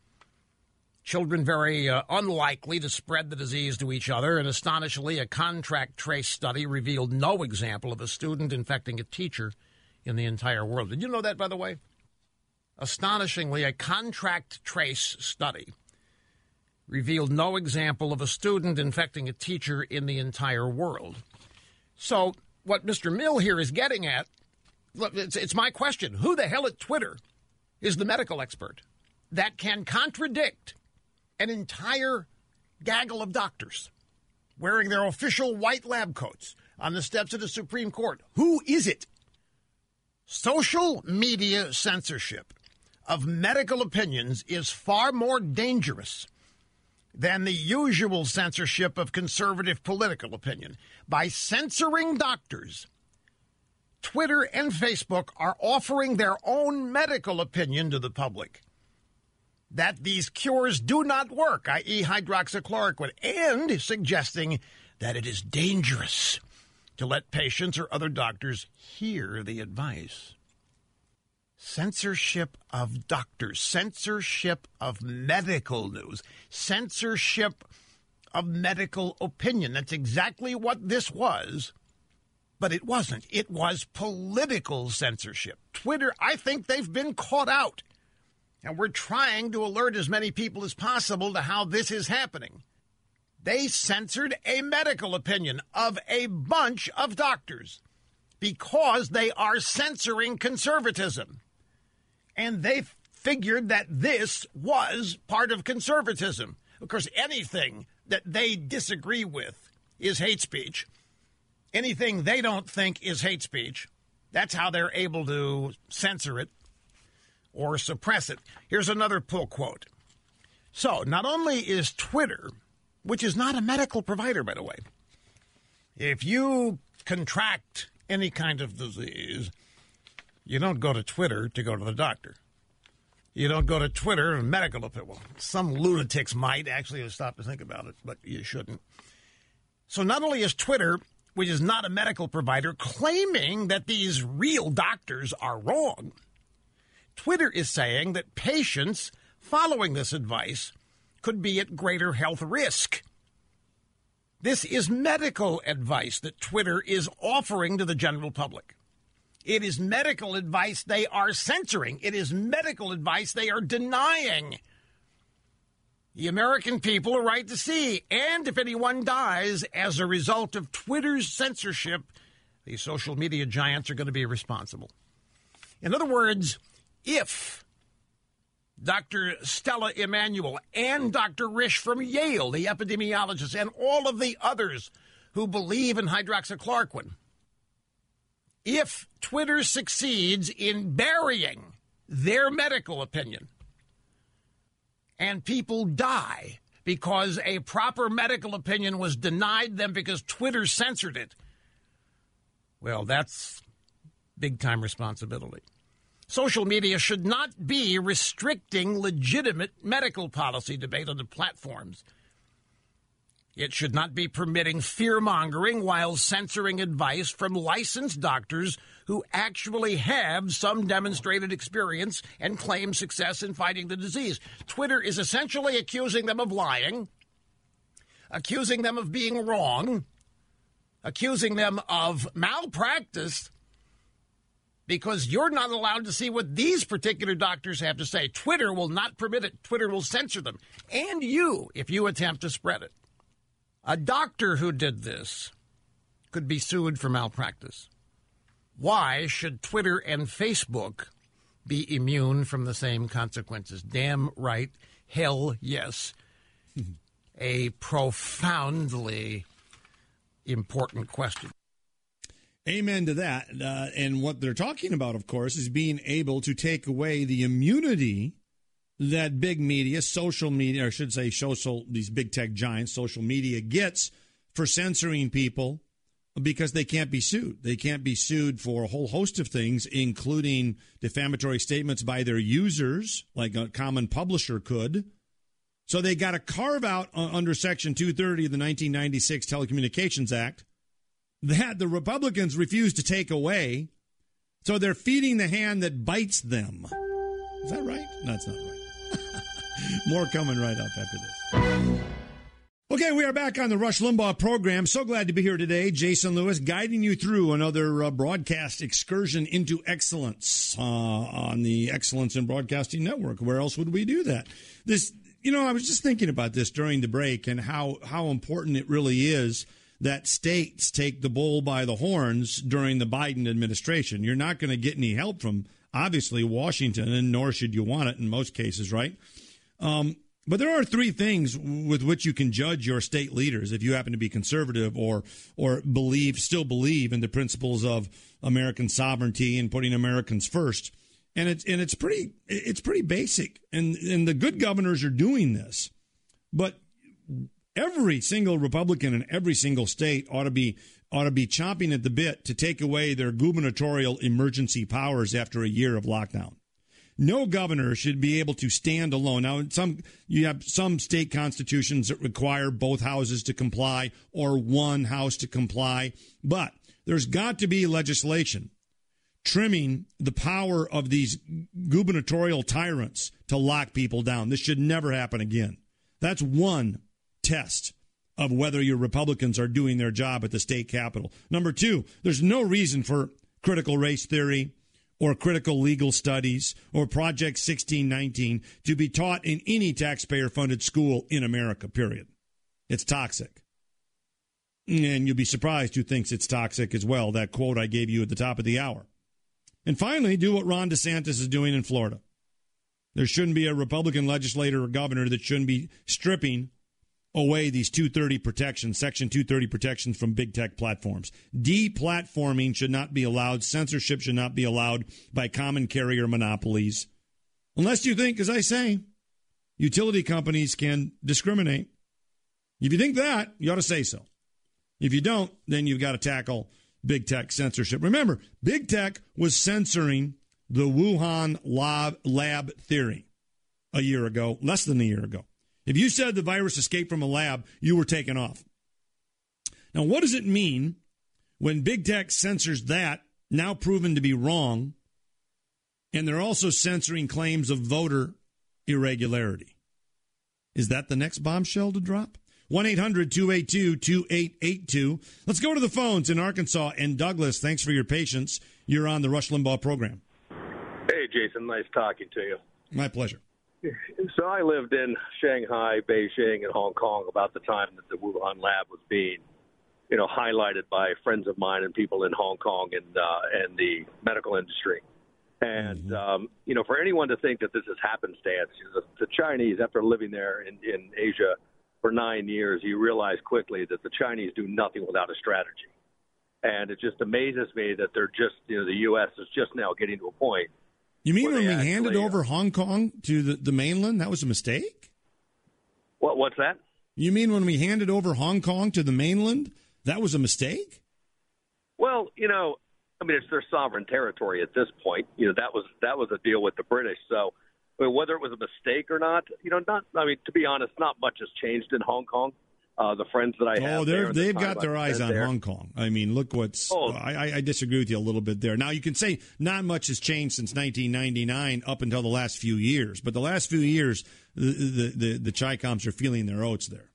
Children very uh, unlikely to spread the disease to each other, and astonishingly, a contract trace study revealed no example of a student infecting a teacher in the entire world. Did you know that, by the way? Astonishingly, a contract trace study revealed no example of a student infecting a teacher in the entire world. So what Mister Mill here is getting at, look, it's, it's my question. Who the hell at Twitter is the medical expert that can contradict an entire gaggle of doctors wearing their official white lab coats on the steps of the Supreme Court? Who is it? Social media censorship of medical opinions is far more dangerous than the usual censorship of conservative political opinion. By censoring doctors, Twitter and Facebook are offering their own medical opinion to the public that these cures do not work, that is hydroxychloroquine, and suggesting that it is dangerous to let patients or other doctors hear the advice. Censorship of doctors, censorship of medical news, censorship of medical opinion. That's exactly what this was, but it wasn't. It was political censorship. Twitter, I think they've been caught out. And we're trying to alert as many people as possible to how this is happening. They censored a medical opinion of a bunch of doctors because they are censoring conservatism. And they figured that this was part of conservatism. Of course, anything that they disagree with is hate speech. Anything they don't think is hate speech, that's how they're able to censor it or suppress it. Here's another pull quote. So, not only is Twitter, which is not a medical provider, by the way, if you contract any kind of disease, you don't go to Twitter to go to the doctor. You don't go to Twitter and medical opinion. Well, some lunatics might actually stop to think about it, but you shouldn't. So not only is Twitter, which is not a medical provider, claiming that these real doctors are wrong, Twitter is saying that patients following this advice could be at greater health risk. This is medical advice that Twitter is offering to the general public. It is medical advice they are censoring. It is medical advice they are denying. The American people are right to see. And if anyone dies as a result of Twitter's censorship, the social media giants are going to be responsible. In other words, if Doctor Stella Emanuel and Doctor Risch from Yale, the epidemiologist, and all of the others who believe in hydroxychloroquine, if Twitter succeeds in burying their medical opinion and people die because a proper medical opinion was denied them because Twitter censored it, well, that's big-time responsibility. Social media should not be restricting legitimate medical policy debate on the platforms. It should not be permitting fear-mongering while censoring advice from licensed doctors who actually have some demonstrated experience and claim success in fighting the disease. Twitter is essentially accusing them of lying, accusing them of being wrong, accusing them of malpractice, because you're not allowed to see what these particular doctors have to say. Twitter will not permit it. Twitter will censor them. And you, if you attempt to spread it. A doctor who did this could be sued for malpractice. Why should Twitter and Facebook be immune from the same consequences? Damn right. Hell yes. A profoundly important question. Amen to that. Uh, and what they're talking about, of course, is being able to take away the immunity that big media, social media, or I should say social, these big tech giants, social media gets for censoring people because they can't be sued. They can't be sued for a whole host of things, including defamatory statements by their users, like a common publisher could. So they got to carve out uh, under Section two thirty of the nineteen ninety-six Telecommunications Act that the Republicans refused to take away. So they're feeding the hand that bites them. Is that right? No, that's not right. More coming right up after this. Okay, we are back on the Rush Limbaugh program. So glad to be here today. Jason Lewis guiding you through another uh, broadcast excursion into excellence uh, on the Excellence in Broadcasting Network. Where else would we do that? This, you know, I was just thinking about this during the break and how, how important it really is that states take the bull by the horns during the Biden administration. You're not going to get any help from, obviously, Washington, and nor should you want it in most cases, right? Um, but there are three things with which you can judge your state leaders if you happen to be conservative or or believe, still believe in the principles of American sovereignty and putting Americans first. And it's and it's pretty it's pretty basic. And and the good governors are doing this. But every single Republican in every single state ought to be ought to be chomping at the bit to take away their gubernatorial emergency powers after a year of lockdown. No governor should be able to stand alone. Now, some you have some state constitutions that require both houses to comply or one house to comply, but there's got to be legislation trimming the power of these gubernatorial tyrants to lock people down. This should never happen again. That's one test of whether your Republicans are doing their job at the state capitol. Number two, there's no reason for critical race theory or critical legal studies or Project sixteen nineteen to be taught in any taxpayer-funded school in America, period. It's toxic. And you'll be surprised who thinks it's toxic as well, that quote I gave you at the top of the hour. And finally, do what Ron DeSantis is doing in Florida. There shouldn't be a Republican legislator or governor that shouldn't be stripping away these two thirty protections, Section two thirty protections from big tech platforms. Deplatforming should not be allowed. Censorship should not be allowed by common carrier monopolies. Unless you think, as I say, utility companies can discriminate. If you think that, you ought to say so. If you don't, then you've got to tackle big tech censorship. Remember, big tech was censoring the Wuhan lab, lab theory a year ago, less than a year ago. If you said the virus escaped from a lab, you were taken off. Now, what does it mean when big tech censors that, now proven to be wrong, and they're also censoring claims of voter irregularity? Is that the next bombshell to drop? one eight hundred two eight two two eight eight two. Let's go to the phones in Arkansas. And Douglas, thanks for your patience. You're on the Rush Limbaugh program. Hey, Jason. Nice talking to you. My pleasure. So I lived in Shanghai, Beijing, and Hong Kong about the time that the Wuhan lab was being, you know, highlighted by friends of mine and people in Hong Kong and uh, and the medical industry. And, mm-hmm. um, you know, for anyone to think that this is happenstance, you know, the, the Chinese, after living there in, in Asia for nine years, you realize quickly that the Chinese do nothing without a strategy. And it just amazes me that they're just, you know, the U S is just now getting to a point. You mean when we actually, handed over Hong Kong to the, the mainland, that was a mistake? What? What's that? You mean when we handed over Hong Kong to the mainland, that was a mistake? Well, you know, I mean, it's their sovereign territory at this point. You know, that was that was a deal with the British. So I mean, whether it was a mistake or not, you know, not. I mean, to be honest, not much has changed in Hong Kong. Uh, the friends that I have, oh, there, they've the got their eyes on there. Hong Kong. I mean, look what's. Oh. I, I disagree with you a little bit there. Now, you can say not much has changed since nineteen ninety-nine up until the last few years, but the last few years, the the the, the Chi-Coms are feeling their oats there.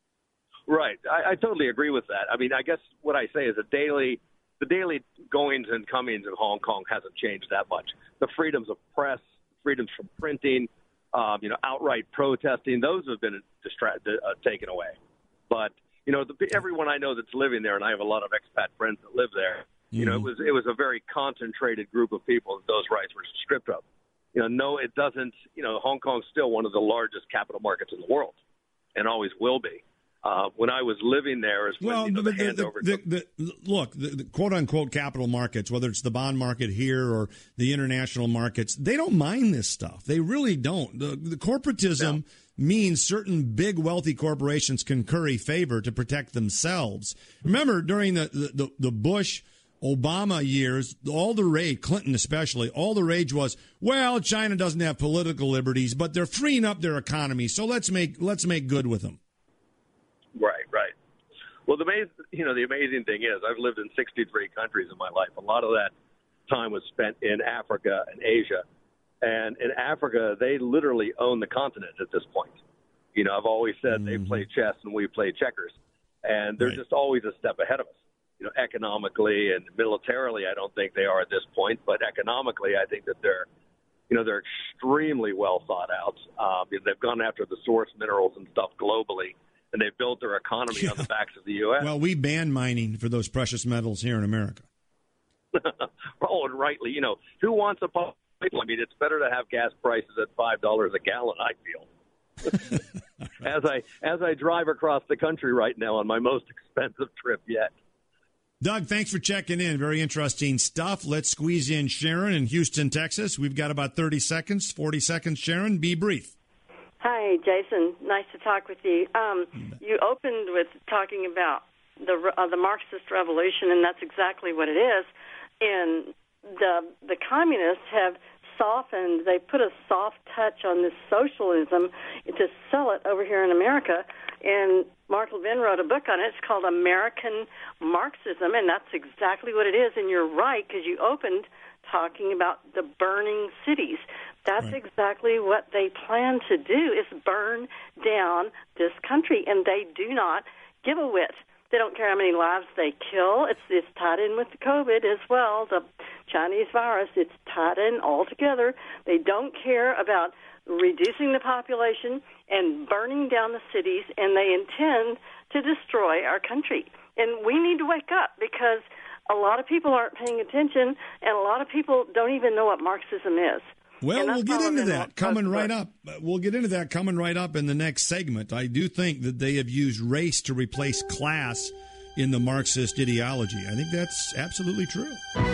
Right, I, I totally agree with that. I mean, I guess what I say is a daily, the daily goings and comings in Hong Kong hasn't changed that much. The freedoms of press, freedoms from printing, um, you know, outright protesting, those have been distra- uh, taken away. But, you know, the, everyone I know that's living there, and I have a lot of expat friends that live there, you mm-hmm. know, it was it was a very concentrated group of people that those rights were stripped of. You know, no, it doesn't, you know, Hong Kong's still one of the largest capital markets in the world and always will be. Uh, when I was living there is when well, you know, the, the, the, handover. The, the, the, look, the, the quote-unquote capital markets, whether it's the bond market here or the international markets, they don't mind this stuff. They really don't. The, the corporatism yeah. means certain big, wealthy corporations can curry favor to protect themselves. Remember, during the, the, the Bush Obama years, all the rage, Clinton especially, all the rage was, well, China doesn't have political liberties, but they're freeing up their economy, so let's make let's make good with them. Right, right. Well, the amazing, you know, the amazing thing is I've lived in sixty-three countries in my life. A lot of that time was spent in Africa and Asia. And in Africa, they literally own the continent at this point. You know, I've always said mm-hmm. they play chess and we play checkers. And they're right. just always a step ahead of us. You know, economically and militarily, I don't think they are at this point. But economically, I think that they're, you know, they're extremely well thought out. Um, they've gone after the source minerals and stuff globally. And they've built their economy yeah. on the backs of the U S. Well, we ban mining for those precious metals here in America. Oh, and rightly, you know, who wants a pipeline? I mean, it's better to have gas prices at five dollars a gallon, I feel. right. As I as I drive across the country right now on my most expensive trip yet. Doug, thanks for checking in. Very interesting stuff. Let's squeeze in Sharon in Houston, Texas. We've got about thirty seconds, forty seconds. Sharon, be brief. Hi, Jason. Nice to talk with you. Um, you opened with talking about the uh, the Marxist revolution, and that's exactly what it is. And the the communists have softened. They put a soft touch on this socialism to sell it over here in America. And Mark Levin wrote a book on it. It's called American Marxism, and that's exactly what it is. And you're right, because you opened talking about the burning cities. That's right. exactly what they plan to do, is burn down this country, and they do not give a whit. They don't care how many lives they kill. It's, it's tied in with the COVID as well, the Chinese virus. It's tied in all together. They don't care about reducing the population and burning down the cities, and they intend to destroy our country. And we need to wake up, because a lot of people aren't paying attention, and a lot of people don't even know what Marxism is. Well, we'll get into that coming right up. We'll get into that coming right up in the next segment. I do think that they have used race to replace class in the Marxist ideology. I think that's absolutely true.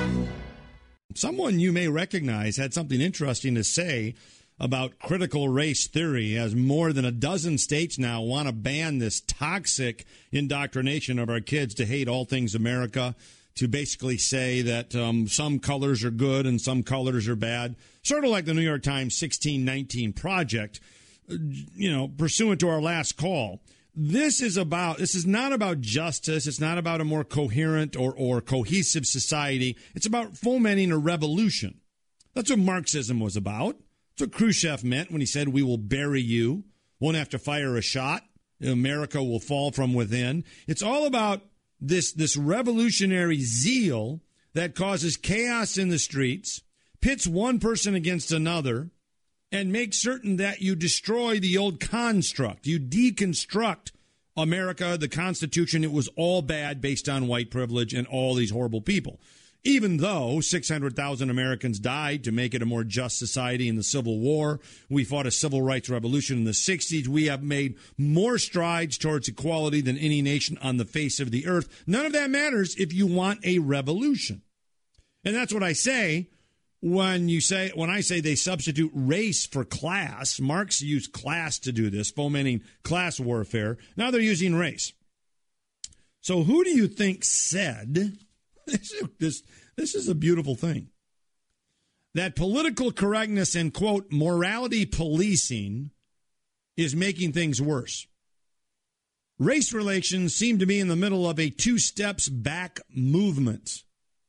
Someone you may recognize had something interesting to say about critical race theory, as more than a dozen states now want to ban this toxic indoctrination of our kids to hate all things America, to basically say that um, some colors are good and some colors are bad, sort of like the New York Times sixteen nineteen Project. You know, pursuant to our last call, This is about, this is not about justice. It's not about a more coherent or, or cohesive society. It's about fomenting a revolution. That's what Marxism was about. That's what Khrushchev meant when he said, we will bury you, won't have to fire a shot. America will fall from within. It's all about this, this revolutionary zeal that causes chaos in the streets, pits one person against another, and makes certain that you destroy the old construct. You deconstruct America, the Constitution. It was all bad based on white privilege and all these horrible people. Even though six hundred thousand Americans died to make it a more just society in the Civil War, we fought a civil rights revolution in the sixties. We have made more strides towards equality than any nation on the face of the earth. None of that matters if you want a revolution. And that's what I say when you say, when I say they substitute race for class. Marx used class to do this, fomenting class warfare. Now they're using race. So who do you think said... This, this, this is a beautiful thing. That political correctness and, quote, morality policing is making things worse. Race relations seem to be in the middle of a two steps back movement.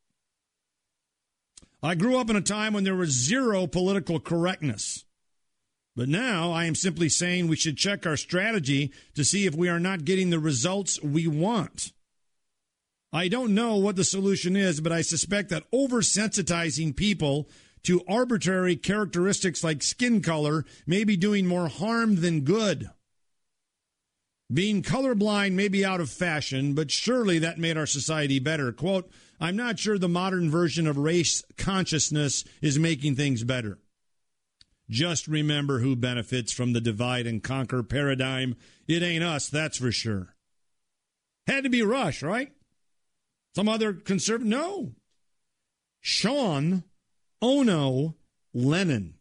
I grew up in a time when there was zero political correctness. But now I am simply saying we should check our strategy to see if we are not getting the results we want. I don't know what the solution is, but I suspect that oversensitizing people to arbitrary characteristics like skin color may be doing more harm than good. Being colorblind may be out of fashion, but surely that made our society better. Quote, I'm not sure the modern version of race consciousness is making things better. Just remember who benefits from the divide and conquer paradigm. It ain't us, that's for sure. Had to be Rush, right? Some other conservative? No. Sean Ono Lennon.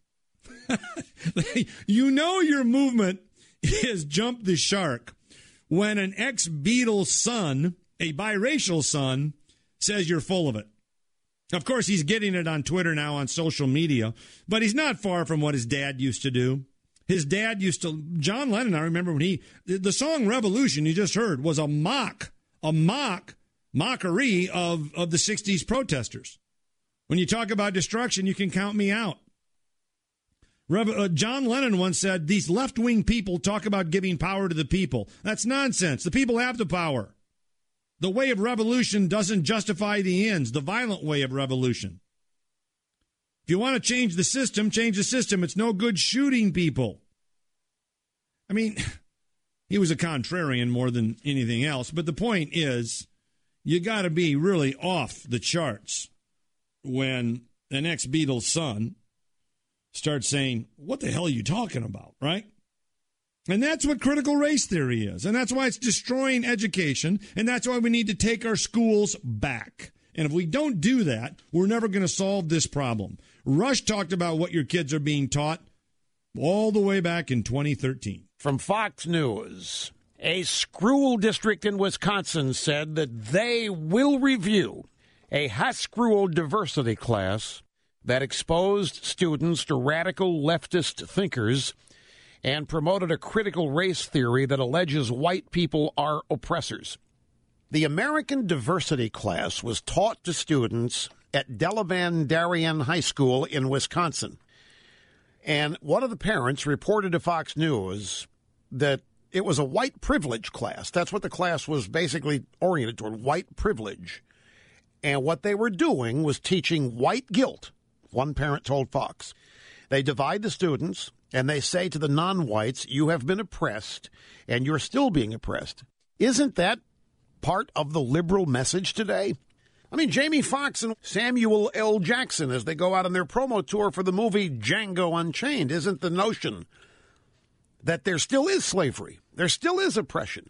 You know your movement has jumped the shark when an ex-Beatle son, a biracial son, says you're full of it. Of course, he's getting it on Twitter now, on social media, but he's not far from what his dad used to do. His dad used to, John Lennon, I remember when he, the song Revolution you just heard was a mock, a mock, mockery of, of the sixties protesters. When you talk about destruction, you can count me out. Rev, uh, John Lennon once said, these left-wing people talk about giving power to the people. That's nonsense. The people have the power. The way of revolution doesn't justify the ends, the violent way of revolution. If you want to change the system, change the system. It's no good shooting people. I mean, he was a contrarian more than anything else, but the point is, you got to be really off the charts when an ex-Beatles son starts saying, what the hell are you talking about, right? And that's what critical race theory is. And that's why it's destroying education. And that's why we need to take our schools back. And if we don't do that, we're never going to solve this problem. Rush talked about what your kids are being taught all the way back in twenty thirteen. From Fox News. A school district in Wisconsin said that they will review a high school diversity class that exposed students to radical leftist thinkers and promoted a critical race theory that alleges white people are oppressors. The American Diversity class was taught to students at Delavan Darien High School in Wisconsin. And one of the parents reported to Fox News that it was a white privilege class. That's what the class was basically oriented toward, white privilege. And what they were doing was teaching white guilt, one parent told Fox. They divide the students, and they say to the non-whites, you have been oppressed, and you're still being oppressed. Isn't that part of the liberal message today? I mean, Jamie Foxx and Samuel L. Jackson, as they go out on their promo tour for the movie Django Unchained, isn't the notion that there still is slavery, there still is oppression?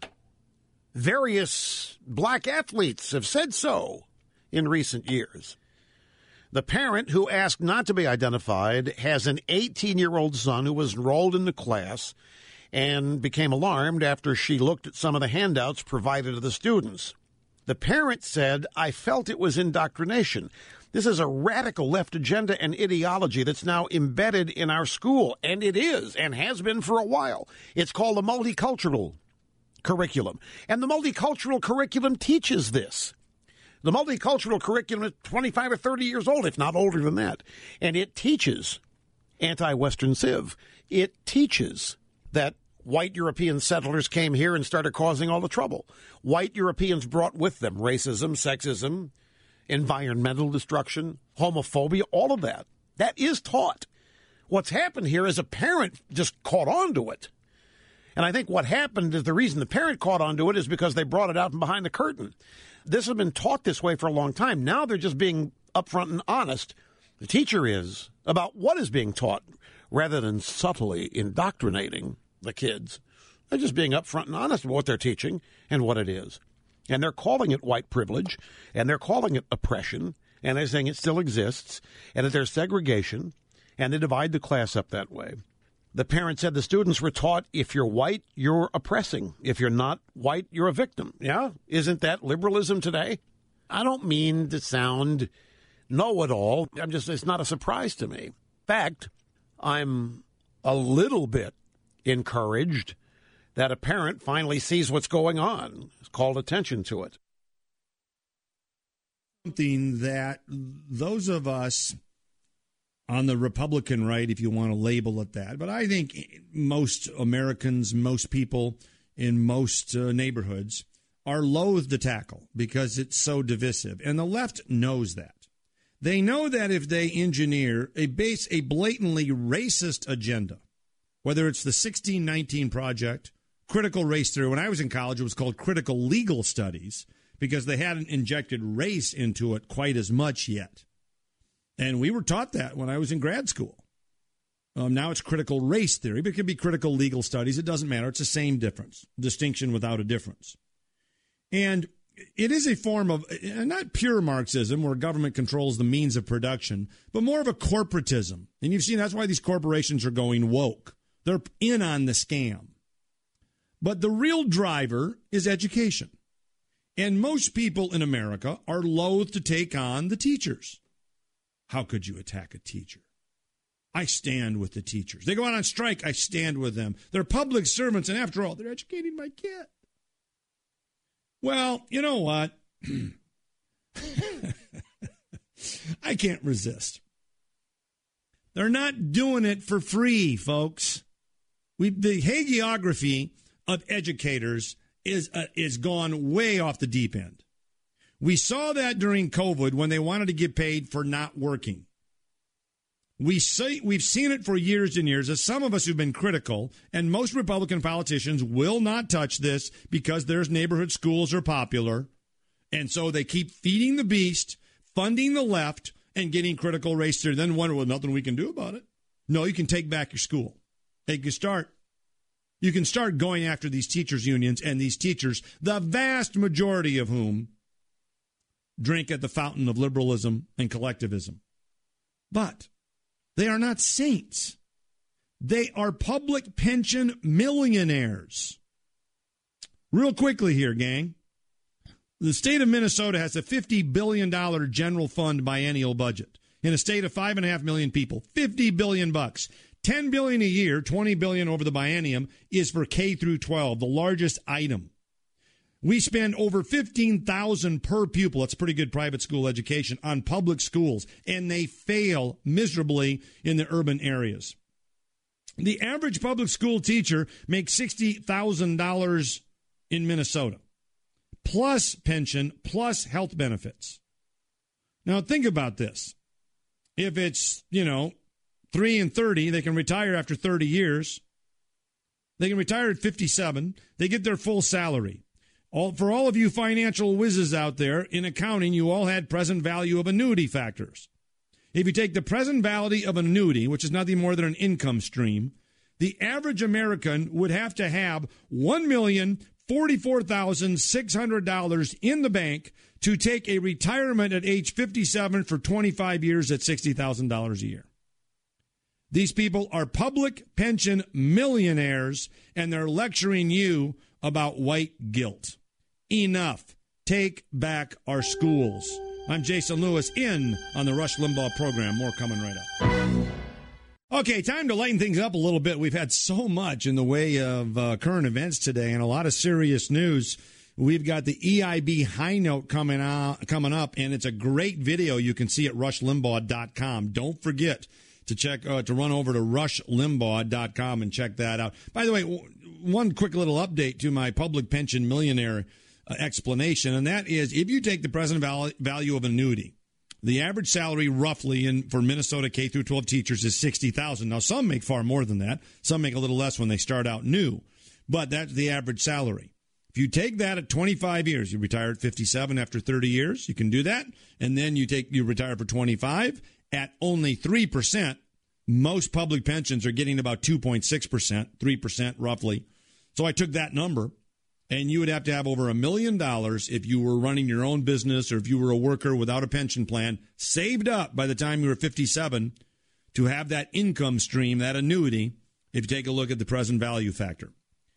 Various black athletes have said so in recent years. The parent, who asked not to be identified, has an eighteen-year-old son who was enrolled in the class and became alarmed after she looked at some of the handouts provided to the students. The parent said, I felt it was indoctrination. This is a radical left agenda and ideology that's now embedded in our school, and it is, and has been for a while. It's called the multicultural curriculum. And the multicultural curriculum teaches this. The multicultural curriculum is twenty-five or thirty years old, if not older than that. And it teaches anti-Western civ. It teaches that white European settlers came here and started causing all the trouble. White Europeans brought with them racism, sexism, environmental destruction, homophobia, all of that. That is taught. What's happened here is a parent just caught on to it. And I think what happened is the reason the parent caught on to it is because they brought it out from behind the curtain. This has been taught this way for a long time. Now they're just being upfront and honest. The teacher is about what is being taught rather than subtly indoctrinating the kids. They're just being upfront and honest about what they're teaching and what it is. And they're calling it white privilege, and they're calling it oppression, and they're saying it still exists, and that there's segregation, and they divide the class up that way. The parent said the students were taught if you're white, you're oppressing. If you're not white, you're a victim. Yeah? Isn't that liberalism today? I don't mean to sound know-it-all. I'm just, it's not a surprise to me. In fact, I'm a little bit encouraged that a parent finally sees what's going on, has called attention to it. Something that those of us on the Republican right, if you want to label it that, but I think most Americans, most people in most uh, neighborhoods are loath to tackle because it's so divisive. And the left knows that. They know that if they engineer a base, a blatantly racist agenda, whether it's the sixteen nineteen Project, critical race theory. When I was in college, it was called critical legal studies because they hadn't injected race into it quite as much yet. And we were taught that when I was in grad school. Um, now it's critical race theory, but it could be critical legal studies. It doesn't matter. It's the same difference, distinction without a difference. And it is a form of, not pure Marxism where government controls the means of production, but more of a corporatism. And you've seen that's why these corporations are going woke. They're in on the scam. But the real driver is education. And most people in America are loath to take on the teachers. How could you attack a teacher? I stand with the teachers. They go out on strike. I stand with them. They're public servants, and after all, they're educating my kid. Well, you know what? I can't resist. They're not doing it for free, folks. We, the hagiography of educators is uh, is gone way off the deep end. We saw that during COVID when they wanted to get paid for not working. We see, we've seen it for years and years, as some of us who've been critical, and most Republican politicians will not touch this because their neighborhood schools are popular, and so they keep feeding the beast, funding the left, and getting critical race theory. Then wonder, well, nothing we can do about it. No, you can take back your school. You can start. You can start going after these teachers' unions and these teachers, the vast majority of whom drink at the fountain of liberalism and collectivism. But they are not saints. They are public pension millionaires. Real quickly here, gang. The state of Minnesota has a fifty billion dollars general fund biennial budget. In a state of five and a half million people, fifty billion bucks. ten billion a year, twenty billion over the biennium is for K through twelve, the largest item. We spend over fifteen thousand per pupil. That's pretty good private school education on public schools, and they fail miserably in the urban areas. The average public school teacher makes sixty thousand dollars in Minnesota, plus pension, plus health benefits. Now think about this. If it's, you know, three and thirty, they can retire after thirty years. They can retire at fifty-seven. They get their full salary. All, for all of you financial whizzes out there, in accounting, you all had present value of annuity factors. If you take the present value of an annuity, which is nothing more than an income stream, the average American would have to have one million forty-four thousand six hundred dollars in the bank to take a retirement at age fifty-seven for twenty-five years at sixty thousand dollars a year. These people are public pension millionaires, and they're lecturing you about white guilt. Enough. Take back our schools. I'm Jason Lewis in on the Rush Limbaugh program. More coming right up. Okay, time to lighten things up a little bit. We've had so much in the way of uh, current events today and a lot of serious news. We've got the E I B high note coming out, coming up, and it's a great video you can see at rush limbaugh dot com. Don't forget to check uh, to run over to rush limbaugh dot com and check that out. By the way, w- one quick little update to my public pension millionaire uh, explanation, and that is if you take the present val- value of annuity, the average salary roughly in for Minnesota K through twelve teachers is sixty thousand dollars. Now, some make far more than that. Some make a little less when they start out new, but that's the average salary. If you take that at twenty-five years, you retire at fifty-seven after thirty years, you can do that. And then you take you retire for twenty-five at only three percent. Most public pensions are getting about two point six percent, three percent roughly. So I took that number, and you would have to have over a million dollars if you were running your own business or if you were a worker without a pension plan, saved up by the time you were fifty-seven to have that income stream, that annuity, if you take a look at the present value factor.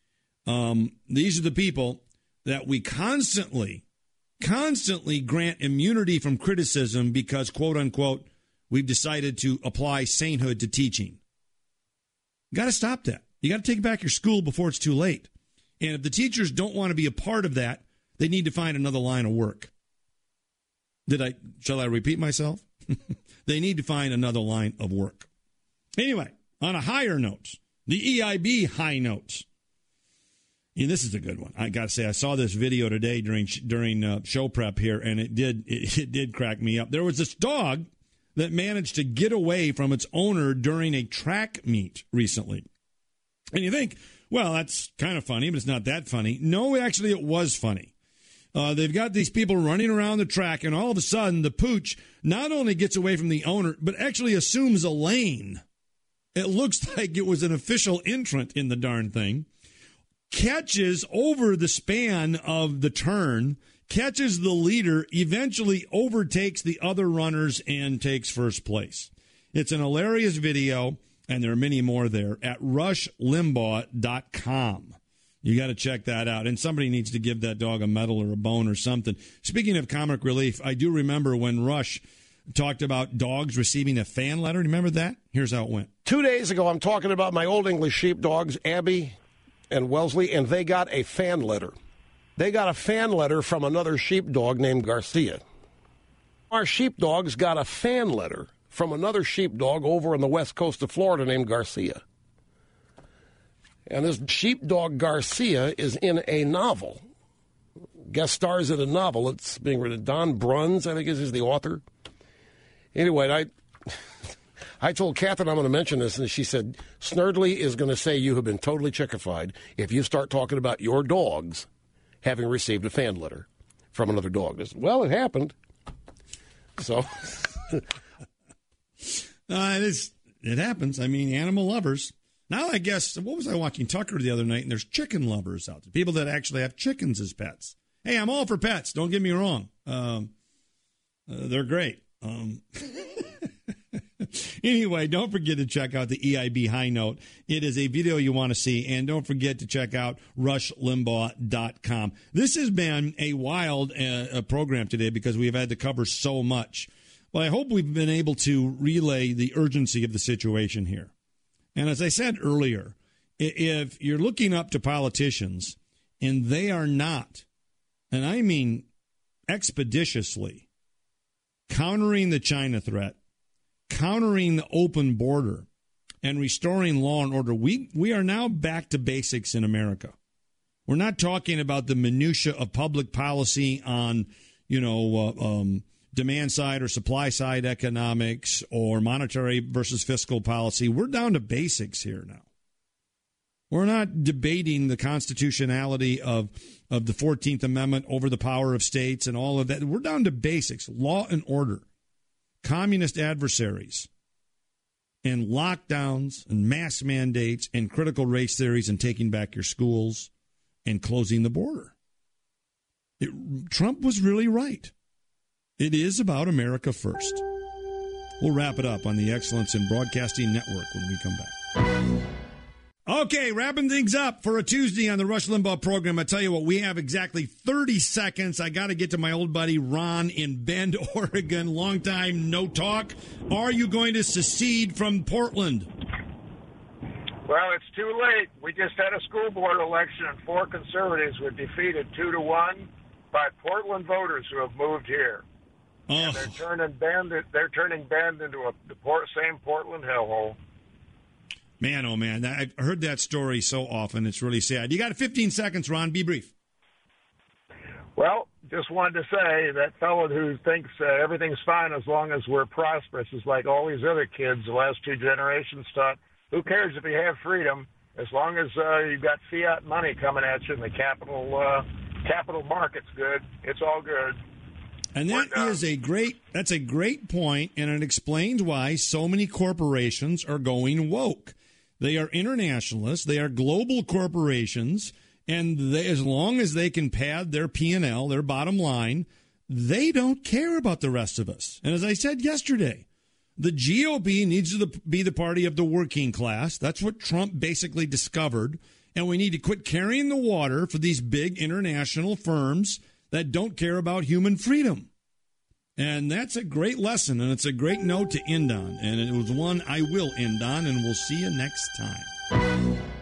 Um, these are the people that we constantly, constantly grant immunity from criticism because, quote unquote, we've decided to apply sainthood to teaching. You got to stop that. You got to take back your school before it's too late. And if the teachers don't want to be a part of that, they need to find another line of work. Did I, shall I repeat myself? They need to find another line of work. Anyway, on a higher note, the E I B high notes. And this is a good one. I got to say, I saw this video today during during uh, show prep here, and it did it, it did crack me up. There was this dog that managed to get away from its owner during a track meet recently. And you think, well, that's kind of funny, but it's not that funny. No, actually, it was funny. Uh, they've got these people running around the track, and all of a sudden, the pooch not only gets away from the owner, but actually assumes a lane. It looks like it was an official entrant in the darn thing. Catches over the span of the turn, catches the leader, eventually overtakes the other runners and takes first place. It's an hilarious video, and there are many more there at rush limbaugh dot com. You got to check that out. And somebody needs to give that dog a medal or a bone or something. Speaking of comic relief, I do remember when Rush talked about dogs receiving a fan letter. Remember that? Here's how it went. Two days ago, I'm talking about my Old English sheepdogs, Abby and Wellesley, and they got a fan letter. They got a fan letter from another sheepdog named Garcia. Our sheepdogs got a fan letter from another sheepdog over on the west coast of Florida named Garcia. And this sheepdog Garcia is in a novel. Guest stars in a novel. It's being written. Don Bruns, I think, is the author. Anyway, I I told Catherine I'm going to mention this, and she said, Snerdley is going to say you have been totally chickified if you start talking about your dogs having received a fan letter from another dog. Said, well, it happened. So... uh, it, is, it happens. I mean, animal lovers. Now, I guess, what was I watching Tucker the other night, and there's chicken lovers out there, people that actually have chickens as pets. Hey, I'm all for pets. Don't get me wrong. Um, uh, they're great. Um, anyway, don't forget to check out the E I B High Note. It is a video you want to see, and don't forget to check out rush limbaugh dot com. This has been a wild uh, program today because we've had to cover so much. But I hope we've been able to relay the urgency of the situation here. And as I said earlier, if you're looking up to politicians and they are not, and I mean expeditiously, countering the China threat, countering the open border, and restoring law and order, we, we are now back to basics in America. We're not talking about the minutia of public policy on, you know, uh, um, demand side or supply side economics or monetary versus fiscal policy. We're down to basics here now. We're not debating the constitutionality of, of the fourteenth Amendment over the power of states and all of that. We're down to basics, law and order, communist adversaries, and lockdowns and mass mandates and critical race theories and taking back your schools and closing the border. It, Trump was really right. It is about America first. We'll wrap it up on the Excellence in Broadcasting Network when we come back. Okay, wrapping things up for a Tuesday on the Rush Limbaugh program. I tell you what, we have exactly thirty seconds. I got to get to my old buddy Ron in Bend, Oregon. Long time no talk. Are you going to secede from Portland? Well, it's too late. We just had a school board election, and four conservatives were defeated two to one by Portland voters who have moved here. Oh. And they're turning Bend. They're turning Bend into a the port, same Portland hellhole. Man, oh man, I've heard that story so often. It's really sad. You got fifteen seconds, Ron. Be brief. Well, just wanted to say that fellow who thinks uh, everything's fine as long as we're prosperous is like all these other kids the last two generations thought. Who cares if you have freedom as long as uh, you've got fiat money coming at you and the capital uh, capital market's good. It's all good. And that is a great that's a great point, and it explains why so many corporations are going woke. They are internationalists. They are global corporations. And they, as long as they can pad their P and L, their bottom line, they don't care about the rest of us. And as I said yesterday, the G O P needs to be the party of the working class. That's what Trump basically discovered. And we need to quit carrying the water for these big international firms that don't care about human freedom. And that's a great lesson, and it's a great note to end on. And it was one I will end on, and we'll see you next time.